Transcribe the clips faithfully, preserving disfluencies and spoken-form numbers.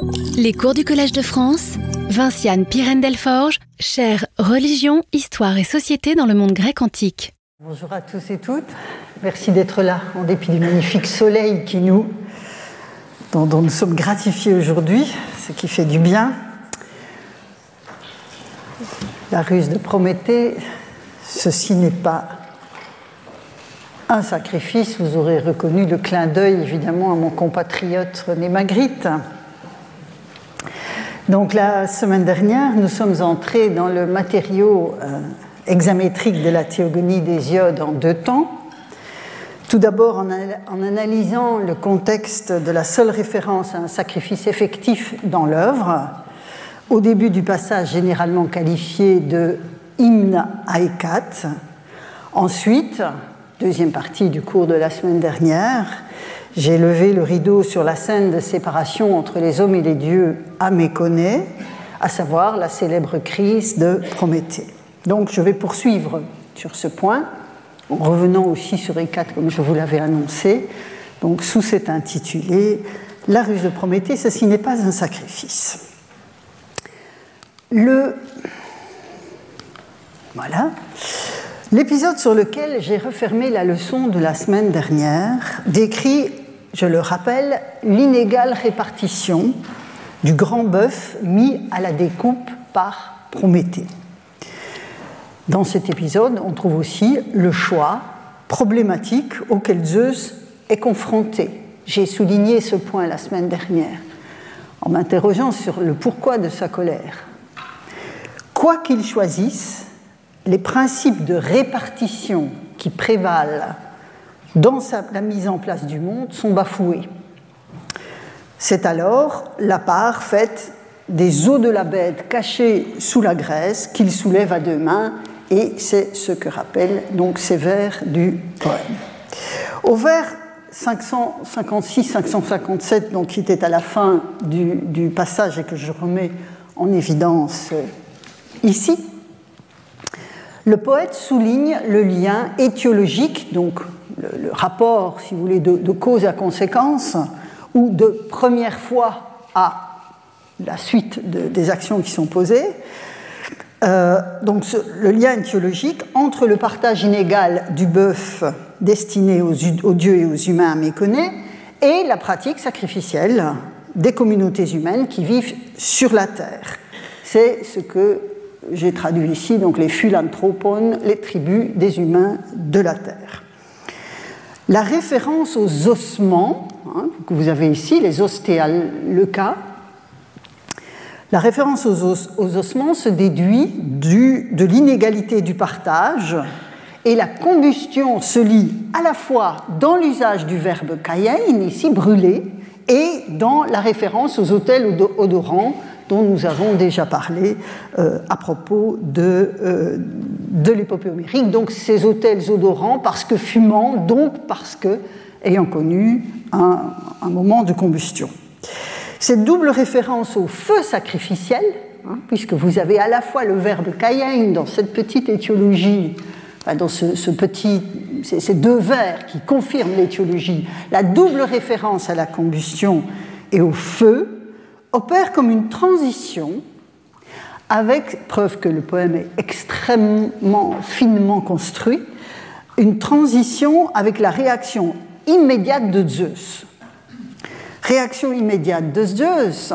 Les cours du Collège de France, Vinciane Pirène-Delforge, chaire Religion, Histoire et Société dans le monde grec antique. Bonjour à tous et toutes, merci d'être là en dépit du magnifique soleil qui nous, dont, dont nous sommes gratifiés aujourd'hui, ce qui fait du bien. La ruse de Prométhée, ceci n'est pas un sacrifice, vous aurez reconnu le clin d'œil évidemment à mon compatriote René Magritte. Donc la semaine dernière, nous sommes entrés dans le matériau euh, hexamétrique de la théogonie d'Hésiode en deux temps. Tout d'abord en, en analysant le contexte de la seule référence à un sacrifice effectif dans l'œuvre, au début du passage généralement qualifié de hymne à Hécate. Ensuite, deuxième partie du cours de la semaine dernière, j'ai levé le rideau sur la scène de séparation entre les hommes et les dieux à Méconée, à savoir la célèbre crise de Prométhée. Donc je vais poursuivre sur ce point, en revenant aussi sur Hécate comme je vous l'avais annoncé, donc sous cet intitulé « La ruse de Prométhée, ceci n'est pas un sacrifice ». Le... Voilà. L'épisode sur lequel j'ai refermé la leçon de la semaine dernière décrit, je le rappelle, l'inégale répartition du grand bœuf mis à la découpe par Prométhée. Dans cet épisode, on trouve aussi le choix problématique auquel Zeus est confronté. J'ai souligné ce point la semaine dernière en m'interrogeant sur le pourquoi de sa colère. Quoi qu'il choisisse, les principes de répartition qui prévalent dans sa, la mise en place du monde sont bafoués. C'est alors la part faite des os de la bête cachés sous la graisse qu'il soulève à deux mains, et c'est ce que rappellent donc ces vers du poème. Au vers cinq cent cinquante-six cinq cent cinquante-sept, donc, qui était à la fin du, du passage et que je remets en évidence ici, le poète souligne le lien étiologique, donc le, le rapport, si vous voulez, de, de cause à conséquence, ou de première fois à la suite de, des actions qui sont posées. Euh, donc ce, le lien étiologique entre le partage inégal du bœuf destiné aux, aux dieux et aux humains à Méconée et la pratique sacrificielle des communautés humaines qui vivent sur la terre. C'est ce que j'ai traduit ici, donc les philanthropons, les tribus des humains de la terre. La référence aux ossements, hein, que vous avez ici, les ostéaleuca, la référence aux, os, aux ossements se déduit du, de l'inégalité du partage, et la combustion se lie à la fois dans l'usage du verbe kaïen, ici brûler, et dans la référence aux autels odorants dont nous avons déjà parlé euh, à propos de, euh, de l'épopée homérique. Donc ces autels odorants parce que fumants, donc parce que ayant connu un, un moment de combustion. Cette double référence au feu sacrificiel, hein, puisque vous avez à la fois le verbe kaïen dans cette petite étiologie, enfin dans ce, ce petit, ces, ces deux vers qui confirment l'étiologie, la double référence à la combustion et au feu, opère comme une transition avec, preuve que le poème est extrêmement finement construit, une transition avec la réaction immédiate de Zeus. Réaction immédiate de Zeus,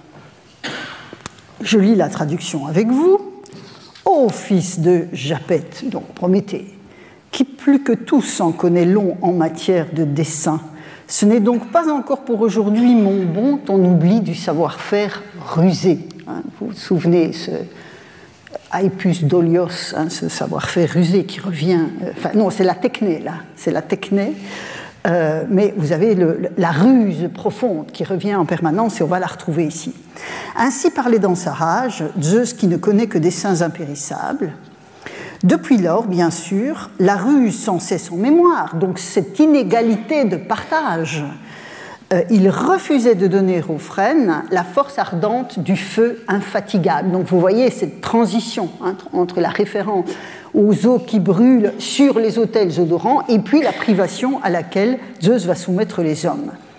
je lis la traduction avec vous. Ô fils de Japet, donc Prométhée, qui plus que tous en connaît long en matière de dessin, ce n'est donc pas encore pour aujourd'hui, mon bon, ton oubli du savoir-faire rusé. Hein, vous vous souvenez, ce aipus dolios, hein, ce savoir-faire rusé qui revient... Euh, enfin, non, c'est la techné, là. C'est la techné. Euh, mais vous avez le, la ruse profonde qui revient en permanence et on va la retrouver ici. Ainsi parlait dans sa rage Zeus qui ne connaît que des saints impérissables. Depuis lors, bien sûr, la ruse sans cesse en mémoire, donc cette inégalité de partage, euh, il refusait de donner aux frênes la force ardente du feu infatigable. Donc vous voyez cette transition hein, entre la référence aux eaux qui brûlent sur les autels odorants et puis la privation à laquelle Zeus va soumettre les hommes.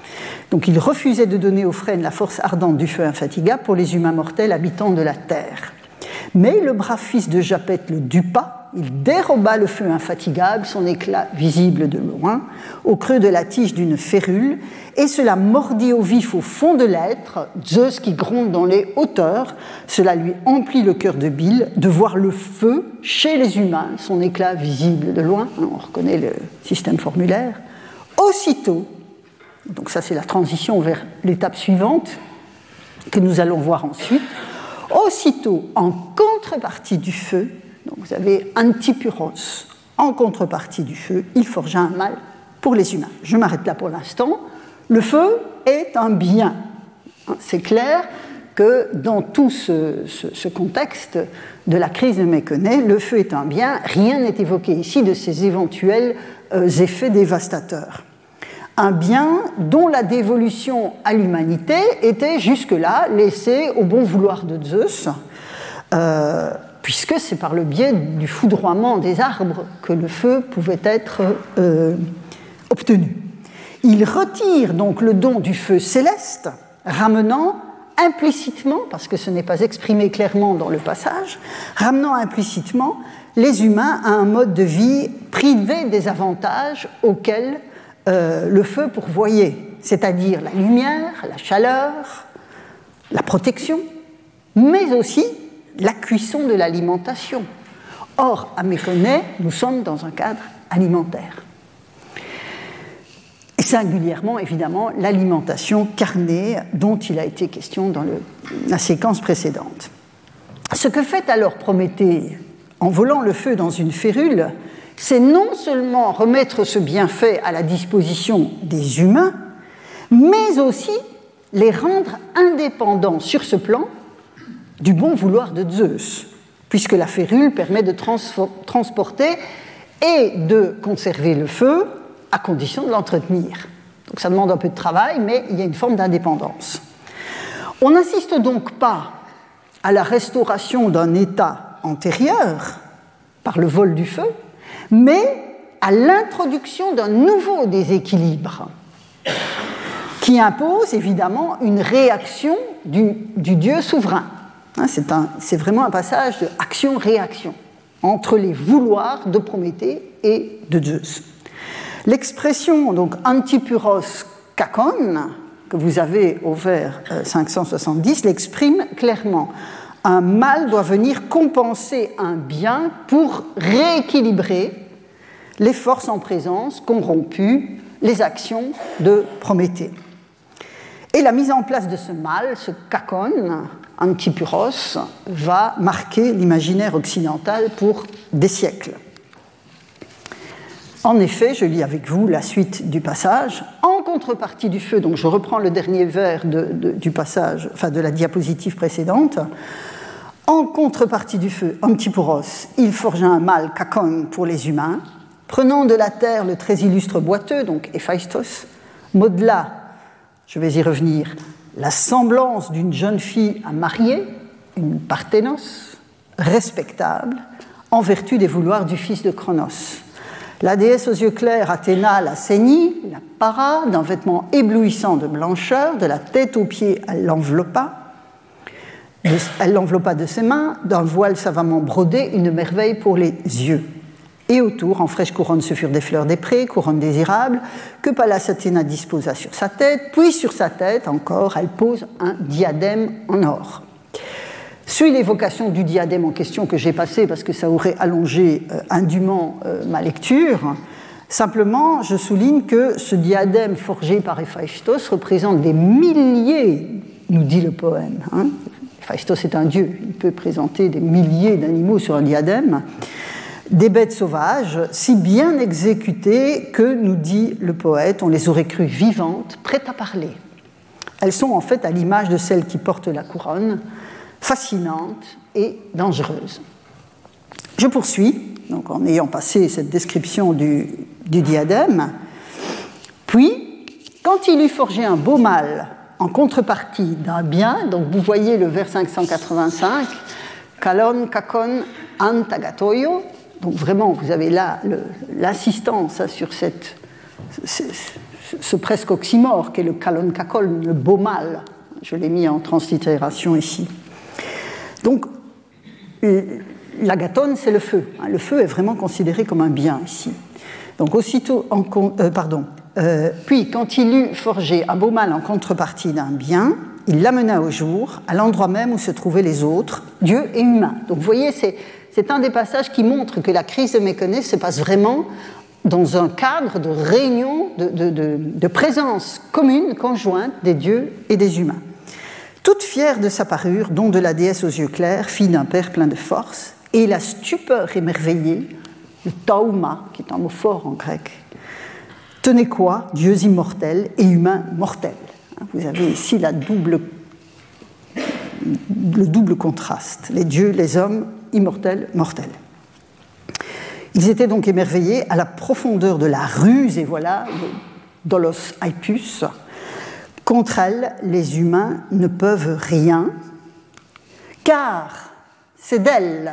Donc il refusait de donner aux frênes la force ardente du feu infatigable pour les humains mortels habitants de la terre. Mais le brave fils de Japet le dupa, il déroba le feu infatigable, son éclat visible de loin, au creux de la tige d'une férule, et cela mordit au vif au fond de l'être, Zeus qui gronde dans les hauteurs, cela lui emplit le cœur de bile de voir le feu chez les humains, son éclat visible de loin, on reconnaît le système formulaire. Aussitôt, donc ça c'est la transition vers l'étape suivante que nous allons voir ensuite, aussitôt en contrepartie du feu, donc vous avez Antipyros, en contrepartie du feu, il forgea un mal pour les humains. Je m'arrête là pour l'instant. Le feu est un bien. C'est clair que dans tout ce, ce, ce contexte de la crise de Mékonnais, le feu est un bien. Rien n'est évoqué ici de ses éventuels euh, effets dévastateurs. Un bien dont la dévolution à l'humanité était jusque-là laissée au bon vouloir de Zeus, euh, puisque c'est par le biais du foudroiement des arbres que le feu pouvait être euh, obtenu. Il retire donc le don du feu céleste, ramenant implicitement, parce que ce n'est pas exprimé clairement dans le passage, ramenant implicitement les humains à un mode de vie privé des avantages auxquels euh, le feu pourvoyait, c'est-à-dire la lumière, la chaleur, la protection, mais aussi la cuisson de l'alimentation. Or, à Mékonnais, nous sommes dans un cadre alimentaire. Et singulièrement, évidemment, l'alimentation carnée dont il a été question dans le, la séquence précédente. Ce que fait alors Prométhée en volant le feu dans une férule, c'est non seulement remettre ce bienfait à la disposition des humains, mais aussi les rendre indépendants sur ce plan du bon vouloir de Zeus, puisque la férule permet de trans- transporter et de conserver le feu à condition de l'entretenir. Donc ça demande un peu de travail, mais il y a une forme d'indépendance. On n'assiste donc pas à la restauration d'un état antérieur par le vol du feu, mais à l'introduction d'un nouveau déséquilibre qui impose évidemment une réaction du, du Dieu souverain. C'est, un, c'est vraiment un passage de action-réaction entre les vouloirs de Prométhée et de Zeus. L'expression donc Antipyros kakon, que vous avez au vers cinq cent soixante-dix, l'exprime clairement. Un mal doit venir compenser un bien pour rééquilibrer les forces en présence corrompues, les actions de Prométhée. Et la mise en place de ce mal, ce kakon, Antipyros, va marquer l'imaginaire occidental pour des siècles. En effet, je lis avec vous la suite du passage. En contrepartie du feu, donc je reprends le dernier vers de, de, du passage, enfin de la diapositive précédente. En contrepartie du feu, Antipyros, il forgea un mâle kakon pour les humains, prenant de la terre le très illustre boiteux, donc Héphaïstos, modela, je vais y revenir, la semblance d'une jeune fille à marier, une parthénos, respectable, en vertu des vouloirs du fils de Cronos. La déesse aux yeux clairs, Athéna, la ceignit, la para d'un vêtement éblouissant de blancheur, de la tête aux pieds, elle l'enveloppa. Elle l'enveloppa de ses mains, d'un voile savamment brodé, une merveille pour les yeux. Et autour, en fraîche couronne, ce furent des fleurs des prés, couronne désirable, que Pallas Athéna disposa sur sa tête, puis sur sa tête, encore, elle pose un diadème en or. Suit l'évocation du diadème en question que j'ai passé parce que ça aurait allongé euh, indûment euh, ma lecture. Simplement, je souligne que ce diadème forgé par Héphaïstos représente des milliers, nous dit le poème. Hein. Héphaïstos est un dieu, il peut présenter des milliers d'animaux sur un diadème, des bêtes sauvages, si bien exécutées que, nous dit le poète, on les aurait crues vivantes, prêtes à parler. Elles sont en fait à l'image de celles qui portent la couronne, fascinante et dangereuse. Je poursuis, donc en ayant passé cette description du, du diadème. Puis, quand il eut forgé un beau mâle en contrepartie d'un bien, donc vous voyez le vers cinq cent quatre-vingt-cinq, kalon kakon antagatoyo, donc vraiment vous avez là le, l'assistance sur cette, ce presque oxymore qu'est le kalon kakol, le beau mal. Je l'ai mis en translittération ici. Donc, l'agathon, c'est le feu. Le feu est vraiment considéré comme un bien ici. Donc, aussitôt, en, euh, pardon. Euh, puis, quand il eut forgé un beau mal en contrepartie d'un bien, il l'amena au jour, à l'endroit même où se trouvaient les autres, Dieu et humains. Donc, vous voyez, c'est, c'est un des passages qui montre que la crise de Méconnaît se passe vraiment dans un cadre de réunion, de, de, de, de présence commune, conjointe des dieux et des humains. Toute fière de sa parure, don de la déesse aux yeux clairs, fille d'un père plein de force, et la stupeur émerveillée, le tauma, qui est un mot fort en grec, tenez quoi, dieux immortels et humains mortels. Vous avez ici la double, le double contraste, les dieux, les hommes, immortels, mortels. Ils étaient donc émerveillés à la profondeur de la ruse, et voilà, le dolos aipus. Contre elle, les humains ne peuvent rien, car c'est d'elle,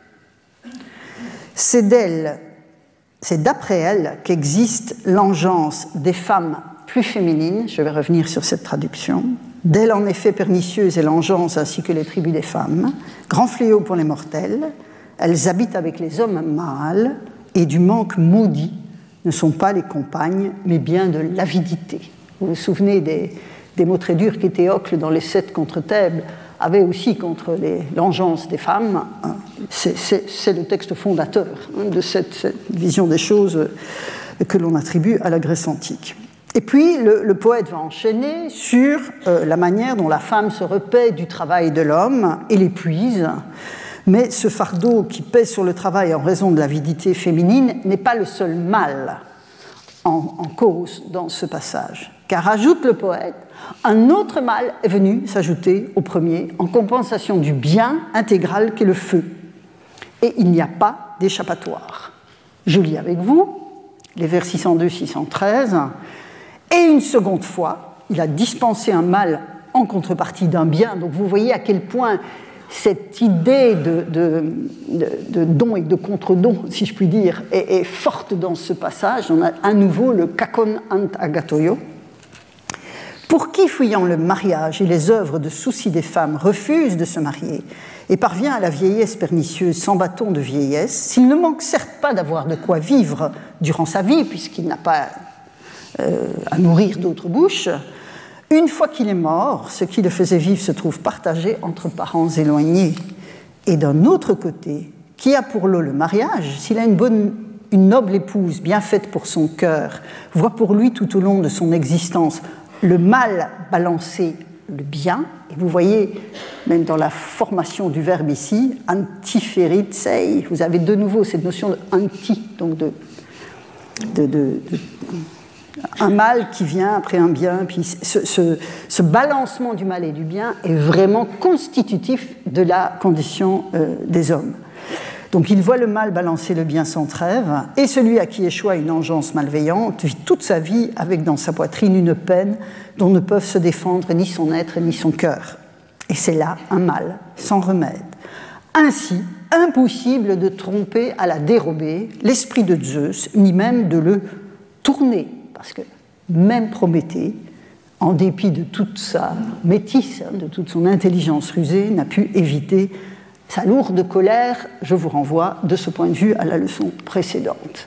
c'est d'elle, c'est d'après elle qu'existe l'engeance des femmes plus féminines, je vais revenir sur cette traduction, d'elle en effet pernicieuse est l'engeance ainsi que les tribus des femmes, grand fléau pour les mortels, elles habitent avec les hommes mâles et du manque maudit ne sont pas les compagnes, mais bien de l'avidité. Vous vous souvenez des, des mots très durs qu'Étéocle, dans les sept contre Thèbes, avait aussi contre les, l'engeance des femmes. C'est, c'est, c'est le texte fondateur hein, de cette, cette vision des choses que l'on attribue à la Grèce antique. Et puis, le, le poète va enchaîner sur euh, la manière dont la femme se repaît du travail de l'homme et l'épuise. Mais ce fardeau qui pèse sur le travail en raison de l'avidité féminine n'est pas le seul mal en, en cause dans ce passage. Car, ajoute le poète, un autre mal est venu s'ajouter au premier en compensation du bien intégral qu'est le feu. Et il n'y a pas d'échappatoire. Je lis avec vous les vers six cent deux à six cent treize. Et une seconde fois, il a dispensé un mal en contrepartie d'un bien. Donc vous voyez à quel point cette idée de, de, de, de don et de contre-don, si je puis dire, est, est forte dans ce passage. On a à nouveau le kakon ant agatoyo. Pour qui, fuyant le mariage et les œuvres de souci des femmes, refuse de se marier et parvient à la vieillesse pernicieuse sans bâton de vieillesse, s'il ne manque certes pas d'avoir de quoi vivre durant sa vie, puisqu'il n'a pas euh, à nourrir d'autres bouches, une fois qu'il est mort, ce qui le faisait vivre se trouve partagé entre parents éloignés. Et d'un autre côté, qui a pour lot le mariage, s'il a une bonne, une noble épouse bien faite pour son cœur, voit pour lui tout au long de son existence le mal balancer le bien, et vous voyez, même dans la formation du verbe ici, antiferitsei, vous avez de nouveau cette notion de anti, donc de, de, de, de un mal qui vient après un bien, puis ce, ce, ce balancement du mal et du bien est vraiment constitutif de la condition euh, des hommes. Donc il voit le mal balancer le bien sans trêve, et celui à qui échoua une engeance malveillante vit toute sa vie avec dans sa poitrine une peine dont ne peuvent se défendre ni son être ni son cœur. Et c'est là un mal sans remède. Ainsi, impossible de tromper à la dérobée l'esprit de Zeus, ni même de le tourner, parce que même Prométhée, en dépit de toute sa métisse, de toute son intelligence rusée, n'a pu éviter sa lourde colère. Je vous renvoie de ce point de vue à la leçon précédente.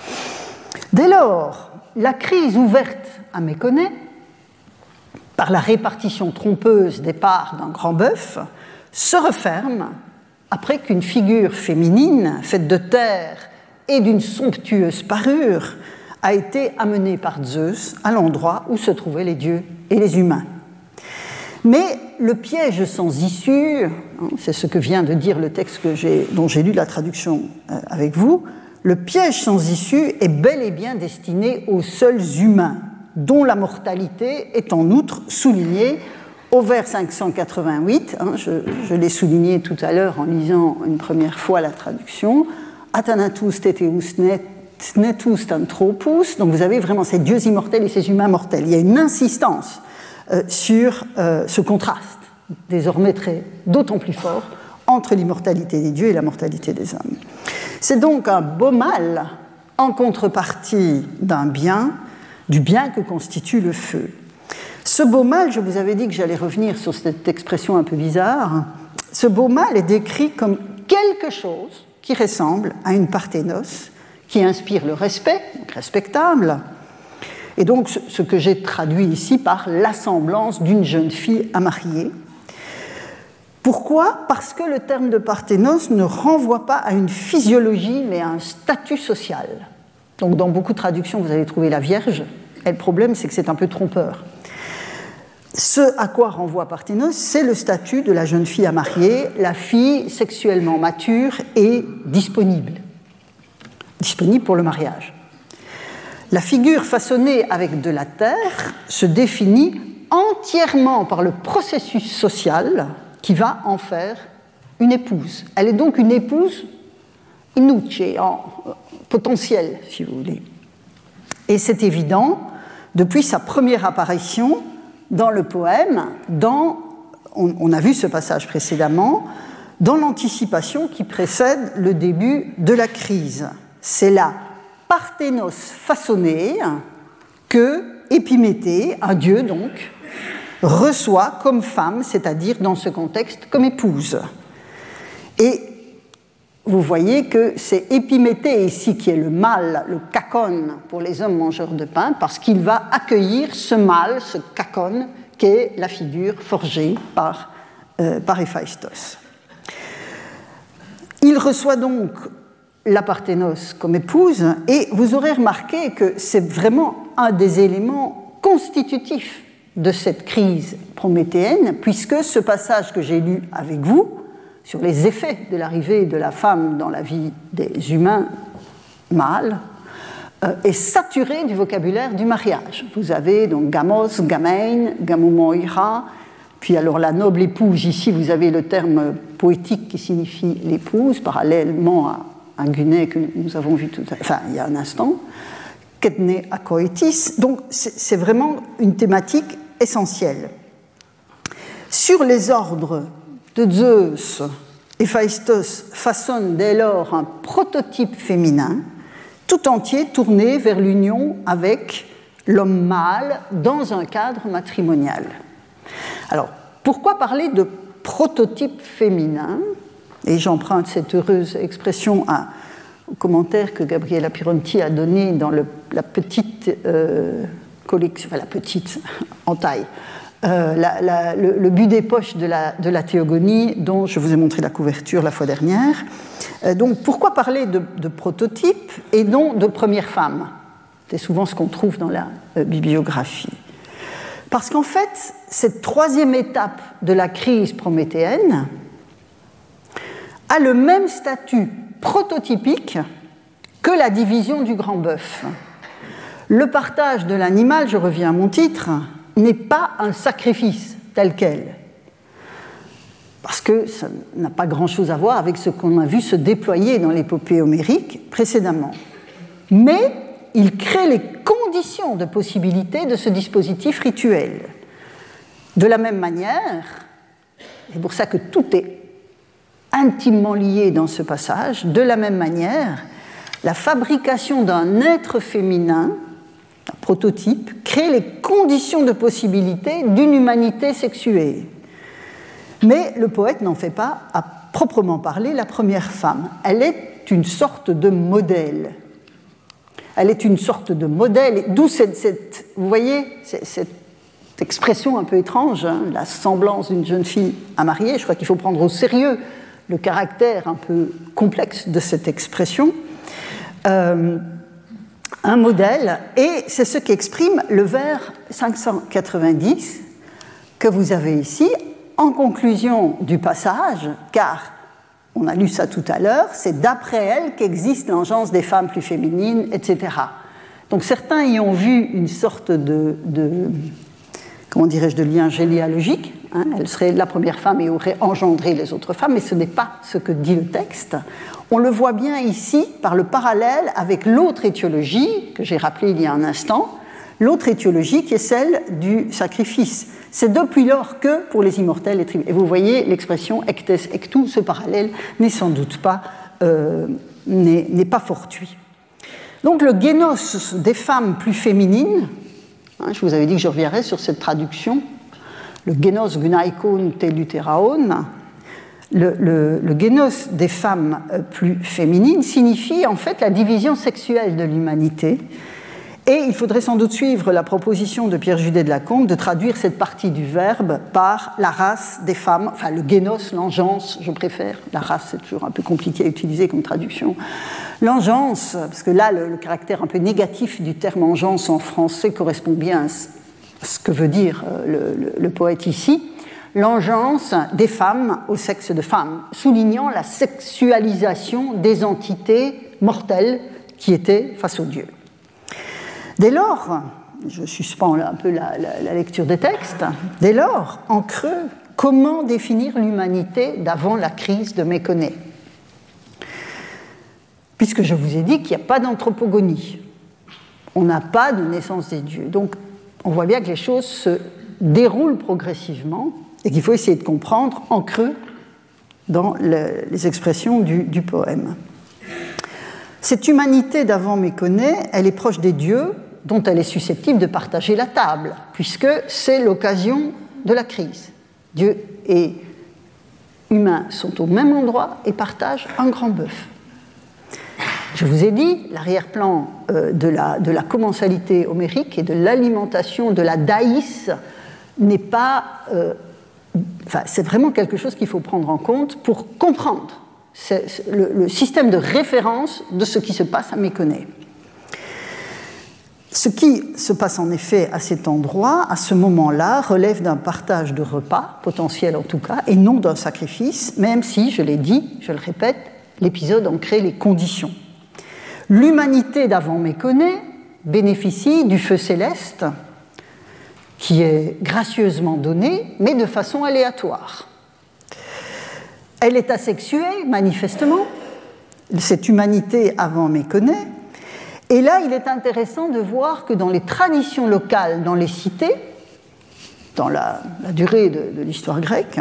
Dès lors, la crise ouverte à Méconnaî, par la répartition trompeuse des parts d'un grand bœuf, se referme après qu'une figure féminine, faite de terre et d'une somptueuse parure, a été amenée par Zeus à l'endroit où se trouvaient les dieux et les humains. Mais le piège sans issue, hein, c'est ce que vient de dire le texte que j'ai, dont j'ai lu la traduction euh, avec vous, le piège sans issue est bel et bien destiné aux seuls humains, dont la mortalité est en outre soulignée au vers cinq cent quatre-vingt-huit, hein, je, je l'ai souligné tout à l'heure en lisant une première fois la traduction, Athanatus teteus netus anthropus, donc vous avez vraiment ces dieux immortels et ces humains mortels. Il y a une insistance euh, sur euh, ce contraste, désormais très, d'autant plus fort, entre l'immortalité des dieux et la mortalité des hommes. C'est donc un beau mal en contrepartie d'un bien du bien que constitue le feu. Ce beau mâle, je vous avais dit que j'allais revenir sur cette expression un peu bizarre, ce beau mâle est décrit comme quelque chose qui ressemble à une parthénos, qui inspire le respect, donc respectable, et donc ce que j'ai traduit ici par l'assemblance d'une jeune fille à marier. Pourquoi ? Parce que le terme de parthénos ne renvoie pas à une physiologie, mais à un statut social. Donc dans beaucoup de traductions, vous allez trouver la Vierge, et le problème, c'est que c'est un peu trompeur. Ce à quoi renvoie parthénos, c'est le statut de la jeune fille à marier, la fille sexuellement mature et disponible, disponible pour le mariage. La figure façonnée avec de la terre se définit entièrement par le processus social qui va en faire une épouse. Elle est donc une épouse inuce, en potentiel, si vous voulez. Et c'est évident depuis sa première apparition dans le poème, dans, on, on a vu ce passage précédemment, dans l'anticipation qui précède le début de la crise. C'est la parthénos façonnée que Épiméthée, un dieu donc, reçoit comme femme, c'est-à-dire dans ce contexte comme épouse. Et vous voyez que c'est Épiméthée ici qui est le mâle, le kakon pour les hommes mangeurs de pain, parce qu'il va accueillir ce mâle, ce kakon, qui est la figure forgée par, euh, par Héphaïstos. Il reçoit donc la parthénos comme épouse, et vous aurez remarqué que c'est vraiment un des éléments constitutifs de cette crise prométhéenne, puisque ce passage que j'ai lu avec vous, sur les effets de l'arrivée de la femme dans la vie des humains mâles, euh, est saturé du vocabulaire du mariage. Vous avez donc gamos, gamein, gamomoira, puis alors la noble épouse, ici vous avez le terme poétique qui signifie l'épouse, parallèlement à un guné que nous avons vu tout à, enfin, il y a un instant, ketne akoetis, donc c'est, c'est vraiment une thématique essentielle. Sur les ordres de Zeus, Héphaïstos façonne dès lors un prototype féminin, tout entier tourné vers l'union avec l'homme mâle dans un cadre matrimonial. Alors, pourquoi parler de prototype féminin ? Et j'emprunte cette heureuse expression à, au commentaire que Gabriella Pironti a donné dans le, la petite euh, collection, enfin la petite en taille, Euh, la, la, le, le but des poches de la, de la Théogonie, dont je vous ai montré la couverture la fois dernière. Euh, donc, pourquoi parler de, de prototype et non de première femme ? C'est souvent ce qu'on trouve dans la euh, bibliographie. Parce qu'en fait, cette troisième étape de la crise prométhéenne a le même statut prototypique que la division du grand bœuf. Le partage de l'animal, je reviens à mon titre, n'est pas un sacrifice tel quel, parce que ça n'a pas grand-chose à voir avec ce qu'on a vu se déployer dans l'épopée homérique précédemment. Mais il crée les conditions de possibilité de ce dispositif rituel. De la même manière, c'est pour ça que tout est intimement lié dans ce passage, de la même manière, la fabrication d'un être féminin, un prototype, crée les conditions de possibilité d'une humanité sexuée. Mais le poète n'en fait pas, à proprement parler, la première femme. Elle est une sorte de modèle. Elle est une sorte de modèle, d'où cette, cette vous voyez, cette, cette expression un peu étrange, hein, la semblance d'une jeune fille à marier. Je crois qu'il faut prendre au sérieux le caractère un peu complexe de cette expression. Euh, un modèle, et c'est ce qu'exprime le vers cinq cent quatre-vingt-dix que vous avez ici, en conclusion du passage, car on a lu ça tout à l'heure, c'est d'après elle qu'existe l'engeance des femmes plus féminines, et cetera. Donc certains y ont vu une sorte de, de comment dirais-je, de lien généalogique, hein, elle serait la première femme et aurait engendré les autres femmes, mais ce n'est pas ce que dit le texte. On le voit bien ici par le parallèle avec l'autre étiologie que j'ai rappelée il y a un instant, l'autre étiologie qui est celle du sacrifice. C'est depuis lors que pour les immortels, et vous voyez l'expression ectes ectou, ce parallèle n'est sans doute pas, euh, n'est, n'est pas fortuit. Donc le génos des femmes plus féminines, hein, je vous avais dit que je reviendrai sur cette traduction, le génos gnaikon teluteraon, le, le, le génos des femmes plus féminines signifie en fait la division sexuelle de l'humanité. Et il faudrait sans doute suivre la proposition de Pierre Judet de Lacombe de traduire cette partie du verbe par la race des femmes, enfin le génos, l'engeance, je préfère, la race c'est toujours un peu compliqué à utiliser comme traduction. L'engeance, parce que là le, le caractère un peu négatif du terme engeance en français correspond bien à ce que veut dire le, le, le poète ici, l'engeance des femmes au sexe de femmes, soulignant la sexualisation des entités mortelles qui étaient face aux dieux. Dès lors, je suspends un peu la, la, la lecture des textes, dès lors, en creux, comment définir l'humanité d'avant la crise de Méconée ? Puisque je vous ai dit qu'il n'y a pas d'anthropogonie, on n'a pas de naissance des dieux. Donc, on voit bien que les choses se déroulent progressivement et qu'il faut essayer de comprendre en creux dans le, les expressions du, du poème. Cette humanité d'avant Méconée, elle est proche des dieux, dont elle est susceptible de partager la table, puisque c'est l'occasion de la crise. Dieu et humains sont au même endroit et partagent un grand bœuf. Je vous ai dit, l'arrière-plan de la, de la commensalité homérique et de l'alimentation de la daïs n'est pas... Euh, enfin, c'est vraiment quelque chose qu'il faut prendre en compte pour comprendre c'est le, le système de référence de ce qui se passe à Méconée. Ce qui se passe en effet à cet endroit, à ce moment-là, relève d'un partage de repas, potentiel en tout cas, et non d'un sacrifice, même si, je l'ai dit, je le répète, l'épisode en crée les conditions. L'humanité d'avant Méconée bénéficie du feu céleste, qui est gracieusement donné, mais de façon aléatoire. Elle est asexuée, manifestement, cette humanité avant Méconée. Et là, il est intéressant de voir que dans les traditions locales, dans les cités, dans la, la durée de, de l'histoire grecque,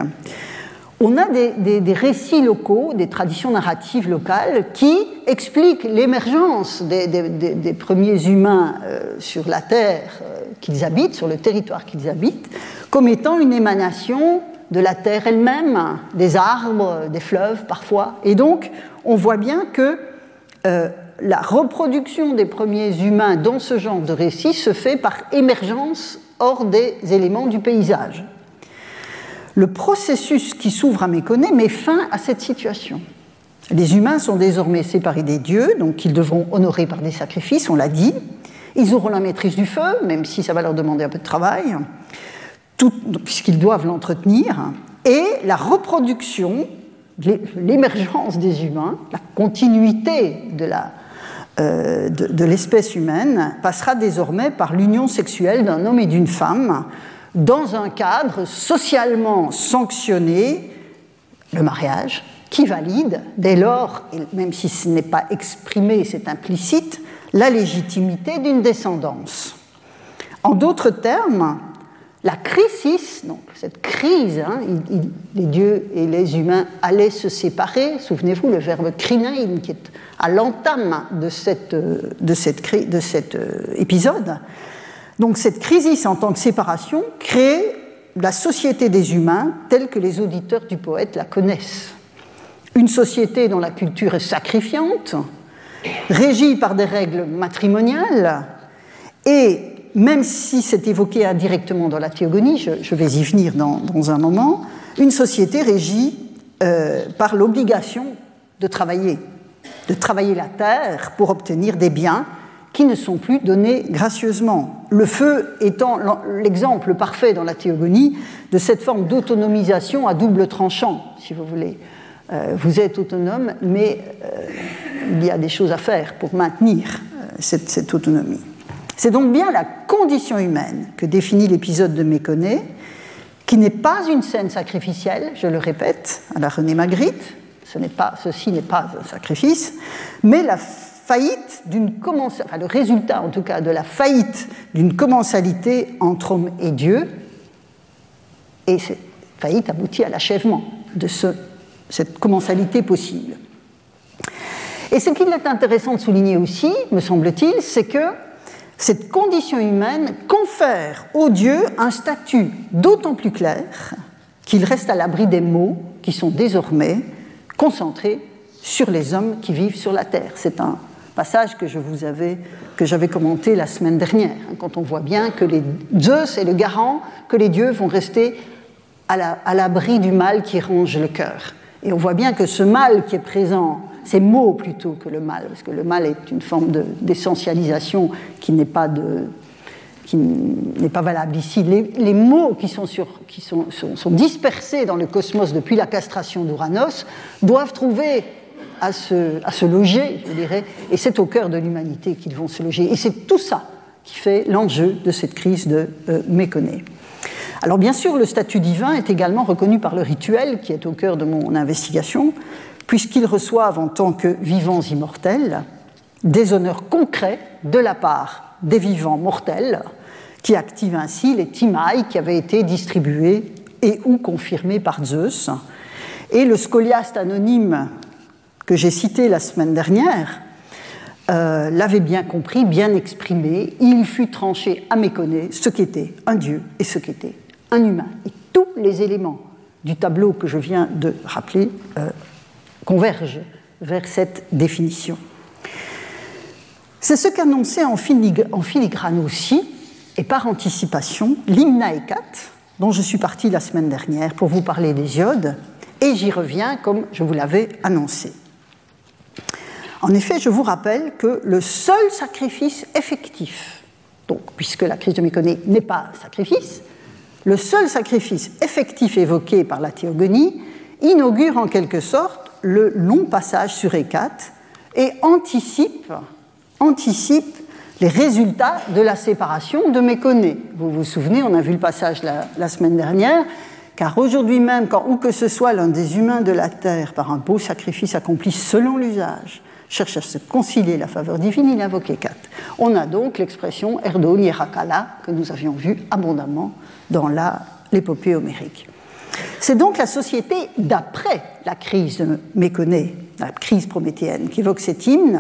on a des, des, des récits locaux, des traditions narratives locales qui expliquent l'émergence des, des, des, des premiers humains euh, sur la terre euh, qu'ils habitent, sur le territoire qu'ils habitent, comme étant une émanation de la terre elle-même, des arbres, des fleuves parfois. Et donc, on voit bien que euh, la reproduction des premiers humains dans ce genre de récit se fait par émergence hors des éléments du paysage. Le processus qui s'ouvre à Méconée met fin à cette situation. Les humains sont désormais séparés des dieux, donc ils devront honorer par des sacrifices, on l'a dit. Ils auront la maîtrise du feu, même si ça va leur demander un peu de travail, tout, puisqu'ils doivent l'entretenir. Et la reproduction, l'émergence des humains, la continuité de la Euh, de, de l'espèce humaine passera désormais par l'union sexuelle d'un homme et d'une femme dans un cadre socialement sanctionné, le mariage, qui valide dès lors, et même si ce n'est pas exprimé, c'est implicite, la légitimité d'une descendance. En d'autres termes, la crisis, donc cette crise, hein, il, il, les dieux et les humains allaient se séparer, souvenez-vous le verbe krinein qui est à l'entame de, cette, de, cette, de cet épisode. Donc cette crise en tant que séparation crée la société des humains telle que les auditeurs du poète la connaissent. Une société dont la culture est sacrifiante, régie par des règles matrimoniales, et même si c'est évoqué indirectement dans la théogonie, je, je vais y venir dans, dans un moment, une société régie euh, par l'obligation de travailler, de travailler la terre pour obtenir des biens qui ne sont plus donnés gracieusement. Le feu étant l'exemple parfait dans la théogonie de cette forme d'autonomisation à double tranchant, si vous voulez. Euh, vous êtes autonome, mais euh, il y a des choses à faire pour maintenir euh, cette, cette autonomie. C'est donc bien la condition humaine que définit l'épisode de Méconée, qui n'est pas une scène sacrificielle, je le répète, à la René Magritte, ce n'est pas, ceci n'est pas un sacrifice, mais la faillite d'une commensalité, enfin le résultat en tout cas de la faillite d'une commensalité entre homme et Dieu, et cette faillite aboutit à l'achèvement de ce, cette commensalité possible. Et ce qu'il est intéressant de souligner aussi, me semble-t-il, c'est que cette condition humaine confère aux dieux un statut d'autant plus clair qu'ils restent à l'abri des maux qui sont désormais concentrés sur les hommes qui vivent sur la terre. C'est un passage que je vous avais, que j'avais commenté la semaine dernière, hein, quand on voit bien que les Zeus est le garant que les dieux vont rester à, la, à l'abri du mal qui ronge le cœur. Et on voit bien que ce mal qui est présent, c'est maux plutôt que le mal, parce que le mal est une forme de, d'essentialisation qui n'est pas de, qui n'est pas valable ici. Les, les maux qui, sont, sur, qui sont, sont, sont dispersés dans le cosmos depuis la castration d'Uranos doivent trouver à se, à se loger, je dirais, et c'est au cœur de l'humanité qu'ils vont se loger. Et c'est tout ça qui fait l'enjeu de cette crise de euh, Mékonée. Alors bien sûr, le statut divin est également reconnu par le rituel, qui est au cœur de mon investigation, puisqu'ils reçoivent en tant que vivants immortels des honneurs concrets de la part des vivants mortels, qui activent ainsi les timailles qui avaient été distribués et ou confirmés par Zeus. Et le scoliaste anonyme que j'ai cité la semaine dernière euh, l'avait bien compris, bien exprimé. Il fut tranché à Mékonée ce qu'était un dieu et ce qu'était un humain. Et tous les éléments du tableau que je viens de rappeler euh, convergent vers cette définition. C'est ce qu'annonçait en filigrane aussi, et par anticipation, l'hymne Hécate, dont je suis partie la semaine dernière pour vous parler d'Hésiode, et j'y reviens comme je vous l'avais annoncé. En effet, je vous rappelle que le seul sacrifice effectif, donc puisque la crise de Mékonée n'est pas un sacrifice, le seul sacrifice effectif évoqué par la théogonie inaugure en quelque sorte le long passage sur Hécate et anticipe, anticipe les résultats de la séparation de Mékonée. Vous vous souvenez, on a vu le passage la, la semaine dernière, car aujourd'hui même, quand où que ce soit l'un des humains de la terre, par un beau sacrifice accompli selon l'usage, cherche à se concilier la faveur divine, il invoque Hécate. On a donc l'expression Erdo Nierakala que nous avions vue abondamment dans la, l'épopée homérique. C'est donc la société d'après la crise de Mékonée, la crise prométhéenne, qui évoque cet hymne.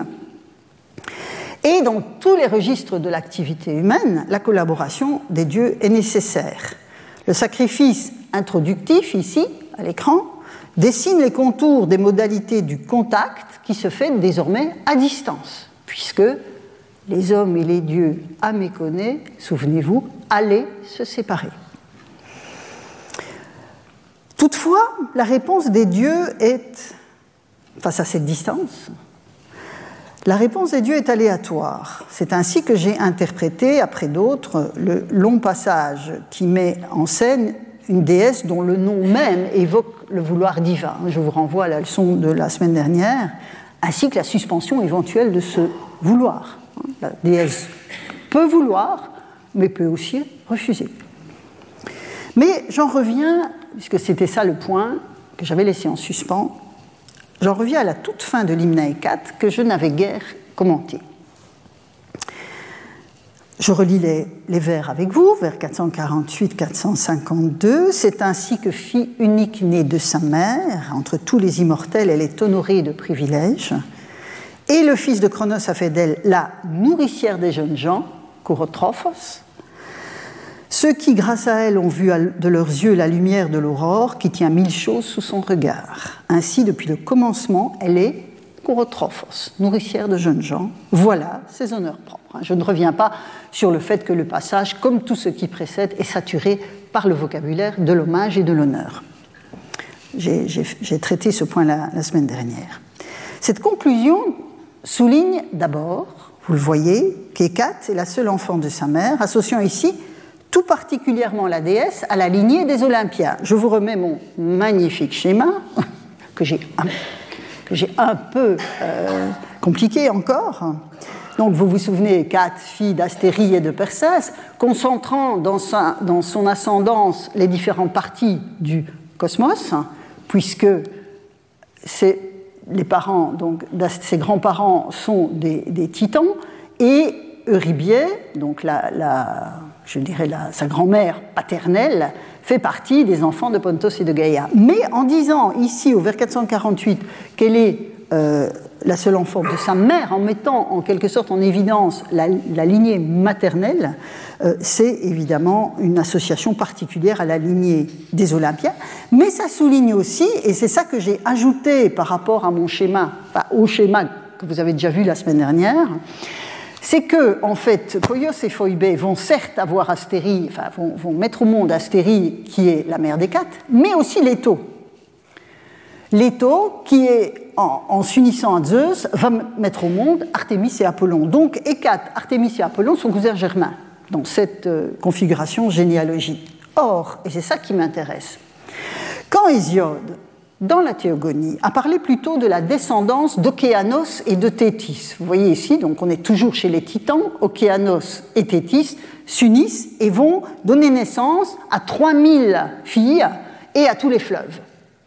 Et dans tous les registres de l'activité humaine, la collaboration des dieux est nécessaire. Le sacrifice introductif, ici, à l'écran, dessine les contours des modalités du contact qui se fait désormais à distance, puisque les hommes et les dieux à Mékonée, souvenez-vous, allaient se séparer. Toutefois, la réponse des dieux est, face à cette distance, la réponse des dieux est aléatoire. C'est ainsi que j'ai interprété, après d'autres, le long passage qui met en scène une déesse dont le nom même évoque le vouloir divin. Je vous renvoie à la leçon de la semaine dernière, ainsi que la suspension éventuelle de ce vouloir. La déesse peut vouloir, mais peut aussi refuser. Mais j'en reviens, puisque c'était ça le point que j'avais laissé en suspens, j'en reviens à la toute fin de l'hymne Hécate que je n'avais guère commenté. Je relis les, les vers avec vous, vers quatre cent quarante-huit à quatre cent cinquante-deux. C'est ainsi que fille unique née de sa mère, entre tous les immortels, elle est honorée de privilèges. Et le fils de Cronos a fait d'elle la nourricière des jeunes gens, Kourotrophos. Ceux qui, grâce à elle, ont vu de leurs yeux la lumière de l'aurore qui tient mille choses sous son regard. Ainsi, depuis le commencement, elle est Kourotrophos, nourricière de jeunes gens. Voilà ses honneurs propres. Je ne reviens pas sur le fait que le passage, comme tout ce qui précède, est saturé par le vocabulaire de l'hommage et de l'honneur. J'ai, j'ai, j'ai traité ce point la, la semaine dernière. Cette conclusion souligne d'abord, vous le voyez, qu'Hécate est la seule enfant de sa mère, associant ici tout particulièrement la déesse à la lignée des Olympiens. Je vous remets mon magnifique schéma, que j'ai un, que j'ai un peu euh, compliqué encore. Donc vous vous souvenez, Hécate, fille d'Astérie et de Persès, concentrant dans, sa, dans son ascendance les différentes parties du cosmos, puisque c'est, les parents, donc, ses grands-parents sont des, des titans, et Eurybie, donc la, la, je dirais la, sa grand-mère paternelle, fait partie des enfants de Pontos et de Gaïa. Mais en disant ici, au vers quatre cent quarante-huit, qu'elle est euh, la seule enfant de sa mère, en mettant en quelque sorte en évidence la, la lignée maternelle, euh, c'est évidemment une association particulière à la lignée des Olympiens, mais ça souligne aussi, et c'est ça que j'ai ajouté par rapport à mon schéma, enfin, au schéma que vous avez déjà vu la semaine dernière, c'est que, en fait, Poios et Phoebe vont certes avoir Astérie, enfin, vont, vont mettre au monde Astérie, qui est la mère d'Hécate, mais aussi Léto. Léto, qui est, en, en s'unissant à Zeus, va mettre au monde Artémis et Apollon. Donc, Hécate, Artémis et Apollon sont cousins germains dans cette euh, configuration généalogique. Or, et c'est ça qui m'intéresse, quand Hésiode, dans la Théogonie, a parlé plutôt de la descendance d'Océanos et de Thétis. Vous voyez ici, donc on est toujours chez les Titans, Océanos et Thétis s'unissent et vont donner naissance à trois mille filles et à tous les fleuves.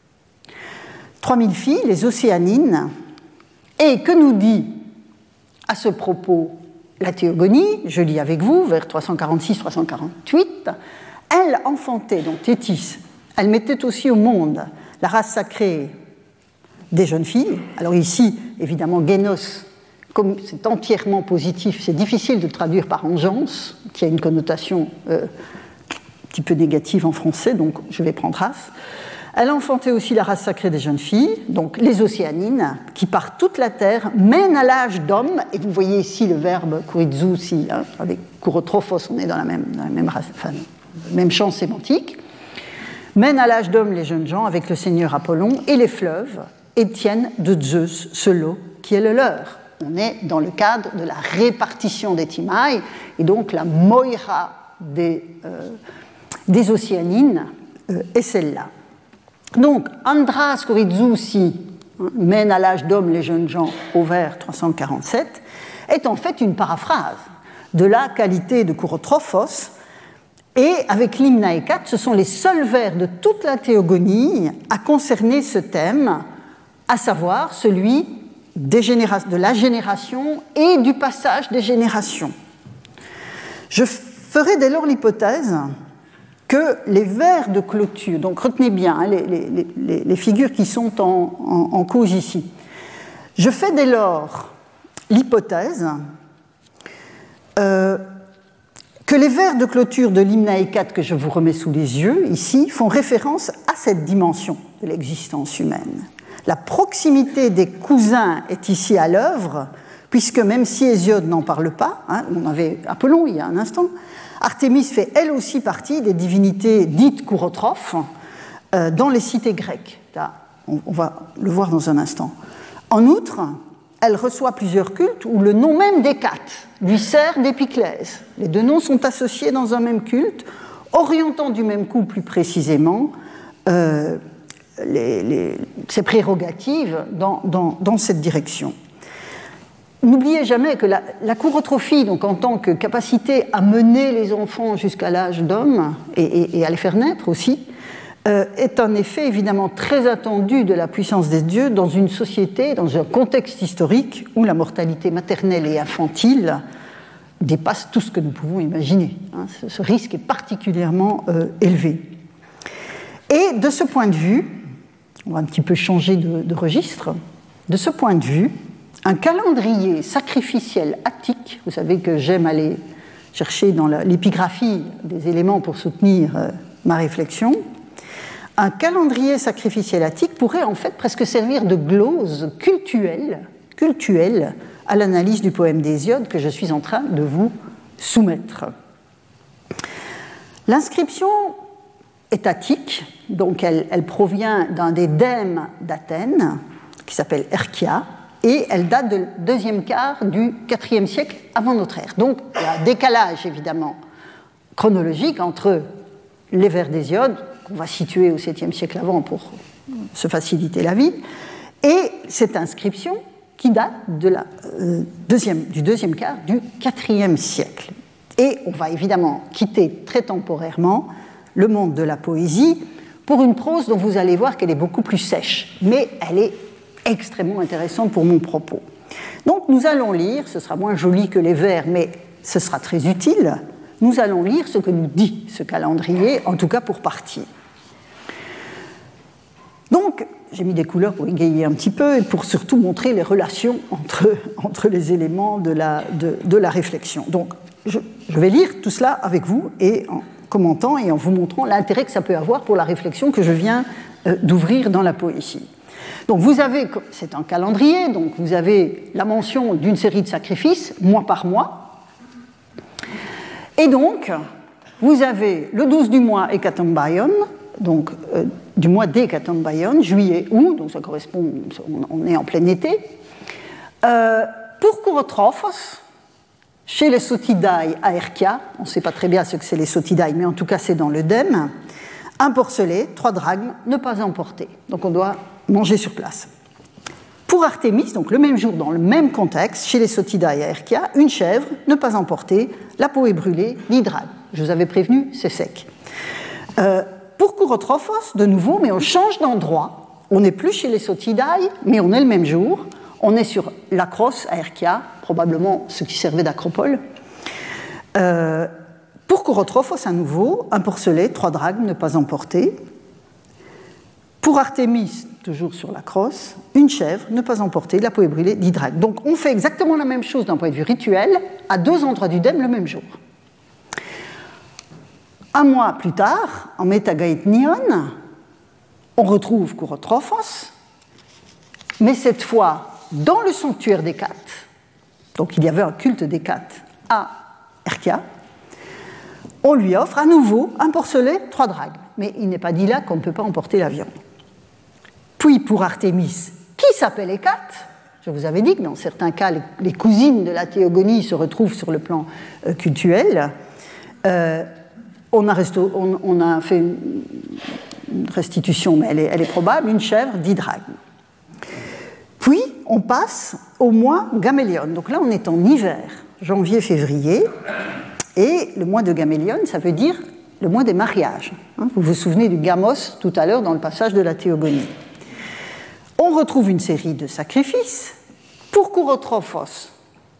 trois mille filles, les Océanines, et que nous dit à ce propos la Théogonie, je lis avec vous, vers trois cent quarante-six trois cent quarante-huit, elle enfantait, donc Thétis, elle mettait aussi au monde la race sacrée des jeunes filles. Alors ici, évidemment, génos, comme c'est entièrement positif, c'est difficile de traduire par engeance, qui a une connotation euh, un petit peu négative en français, donc je vais prendre race. Elle enfantait aussi la race sacrée des jeunes filles, donc les Océanines, qui par toute la terre mènent à l'âge d'homme, et vous voyez ici le verbe kourizou, si, hein, avec kourotrophos, on est dans la même, dans la même, race, enfin, le même champ sémantique, mènent à l'âge d'homme les jeunes gens avec le seigneur Apollon et les fleuves, et tiennent de Zeus ce lot qui est le leur. On est dans le cadre de la répartition des Timaï, et donc la moira des, euh, des Océanines euh, est celle-là. Donc, Andras Kourizousi, mène à l'âge d'homme les jeunes gens au vers trois cent quarante-sept, est en fait une paraphrase de la qualité de Kourotrophos, et avec l'hymne à Hécate, ce sont les seuls vers de toute la Théogonie à concerner ce thème, à savoir celui des généra- de la génération et du passage des générations. Je ferai dès lors l'hypothèse que les vers de clôture, donc retenez bien hein, les, les, les, les figures qui sont en, en, en cause ici, je fais dès lors l'hypothèse euh, que les vers de clôture de l'hymne à Hécate que je vous remets sous les yeux ici font référence à cette dimension de l'existence humaine. La proximité des cousins est ici à l'œuvre, puisque même si Hésiode n'en parle pas, hein, on avait Apollon il y a un instant, Artémis fait elle aussi partie des divinités dites courotrophes euh, dans les cités grecques. Là, on, on va le voir dans un instant. En outre, elle reçoit plusieurs cultes où le nom même d'Hécate lui sert d'épiclèse. Les deux noms sont associés dans un même culte, orientant du même coup plus précisément euh, les, les, ses prérogatives dans, dans, dans cette direction. N'oubliez jamais que la, la courotrophie, donc en tant que capacité à mener les enfants jusqu'à l'âge d'homme et, et, et à les faire naître aussi, euh, est un effet évidemment très attendu de la puissance des dieux dans une société, dans un contexte historique où la mortalité maternelle et infantile dépasse tout ce que nous pouvons imaginer. Hein, ce, ce risque est particulièrement euh, élevé. Et de ce point de vue, on va un petit peu changer de, de registre, de ce point de vue, un calendrier sacrificiel attique, vous savez que j'aime aller chercher dans la, l'épigraphie des éléments pour soutenir euh, ma réflexion, un calendrier sacrificiel attique pourrait en fait presque servir de glose cultuelle, cultuelle à l'analyse du poème d'Hésiode que je suis en train de vous soumettre. L'inscription est attique, donc elle, elle provient d'un des dèmes d'Athènes, qui s'appelle Erchia, et elle date du deuxième quart du quatrième siècle avant notre ère. Donc il y a un décalage évidemment chronologique entre les vers d'Hésiode, qu'on va situer au septième siècle avant pour se faciliter la vie, et cette inscription qui date de la, euh, deuxième, du deuxième quart du quatrième siècle. Et on va évidemment quitter très temporairement le monde de la poésie pour une prose dont vous allez voir qu'elle est beaucoup plus sèche, mais elle est extrêmement intéressante pour mon propos. Donc nous allons lire, ce sera moins joli que les vers, mais ce sera très utile, nous allons lire ce que nous dit ce calendrier, en tout cas pour partie. Donc, donc, j'ai mis des couleurs pour égayer un petit peu et pour surtout montrer les relations entre, entre les éléments de la, de, de la réflexion. Donc, je, je vais lire tout cela avec vous et en commentant et en vous montrant l'intérêt que ça peut avoir pour la réflexion que je viens euh, d'ouvrir dans la poésie. Donc, vous avez, c'est un calendrier, donc vous avez la mention d'une série de sacrifices, mois par mois. Et donc, vous avez le douze du mois Hécatombion, donc euh, du mois d'Hécatombion, juillet, août, donc ça correspond, on est en plein été. Euh, pour Kourotrophos, chez les Sotidae à Erkia, on ne sait pas très bien ce que c'est les Sotidae, mais en tout cas c'est dans le dème, un porcelet, trois drachmes, ne pas emporter. Donc on doit manger sur place. Pour Artémis, donc le même jour, dans le même contexte, chez les Sotidae à Erkia, une chèvre, ne pas emporter, la peau est brûlée, ni drachme. Je vous avais prévenu, c'est sec. Euh, pour Kourotrophos, de nouveau, mais on change d'endroit. On n'est plus chez les Sotidae, mais on est le même jour. On est sur l'Acros à Erkia, probablement ce qui servait d'acropole. Euh, pour Kourotrophos, à nouveau, un porcelet, trois drachmes, ne pas emporter. Pour Artémis, toujours sur l'Acros, une chèvre, ne pas emporter, la peau est brûlée, dix drachmes. Donc on fait exactement la même chose d'un point de vue rituel, à deux endroits du dème le même jour. Un mois plus tard, en Métagaïtnion, on retrouve Kourotrophos, mais cette fois dans le sanctuaire d'Hécate. Donc il y avait un culte d'Hécate à Erkia. On lui offre à nouveau un porcelet, trois drachmes. Mais il n'est pas dit là qu'on ne peut pas emporter la viande. Puis pour Artémis, qui s'appelle Hécate, je vous avais dit que dans certains cas, les cousines de la théogonie se retrouvent sur le plan euh, cultuel. Euh, on, a resto, on, on a fait une restitution, mais elle est, elle est probable, une chèvre, dix drachmes. Puis on passe au mois Gamélion. Donc là, on est en hiver, janvier-février. Et le mois de Gamélion, ça veut dire le mois des mariages. Vous vous souvenez du gamos tout à l'heure dans le passage de la théogonie. On retrouve une série de sacrifices. Pour Kourotrophos,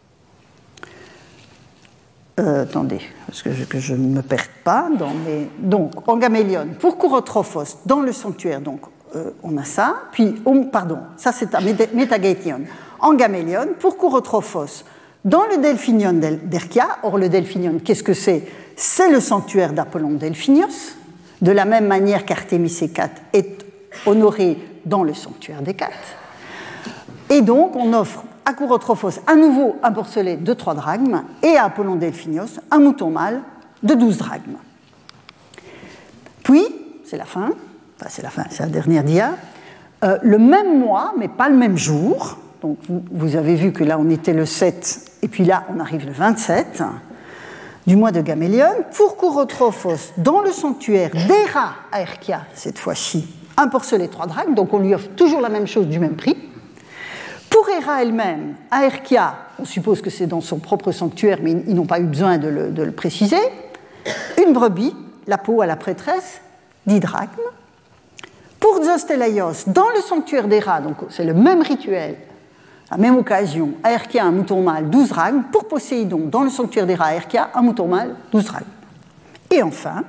euh, attendez, parce que je, que je ne me perde pas dans mes... Donc, en Gamélion, pour Kourotrophos, dans le sanctuaire, donc, euh, on a ça. Puis, on, pardon, ça c'est à Métagaïtnion. En Gamélion, pour Kourotrophos, dans le Delphinion d'Erkia, or le Delphinion, qu'est-ce que c'est? C'est le sanctuaire d'Apollon Delphinios, de la même manière qu'Artémis Hécate est honorée dans le sanctuaire d'Hécate. Et donc, on offre à Kourotrophos à nouveau un porcelet de trois drachmes et à Apollon Delphinios un mouton mâle de douze drachmes. Puis, c'est la fin, enfin c'est la fin, c'est la dernière dia, euh, le même mois, mais pas le même jour. Donc, vous, vous avez vu que là, on était le sept, et puis là, on arrive le vingt-sept du mois de Gamélion. Pour Kourotrophos, dans le sanctuaire d'Héra à Erkia, cette fois-ci, un porcelet, trois drachmes, donc on lui offre toujours la même chose du même prix. Pour Héra elle-même, à Erkia, on suppose que c'est dans son propre sanctuaire, mais ils n'ont pas eu besoin de le, de le préciser, une brebis, la peau à la prêtresse, dix drachmes. Pour Zostelaios, dans le sanctuaire d'Héra, donc c'est le même rituel, à la même occasion, à Erkia, un mouton mâle, douze drachmes. Pour Poséidon, dans le sanctuaire d'Héra, à Erkia, un mouton mâle, douze drachmes. Et enfin,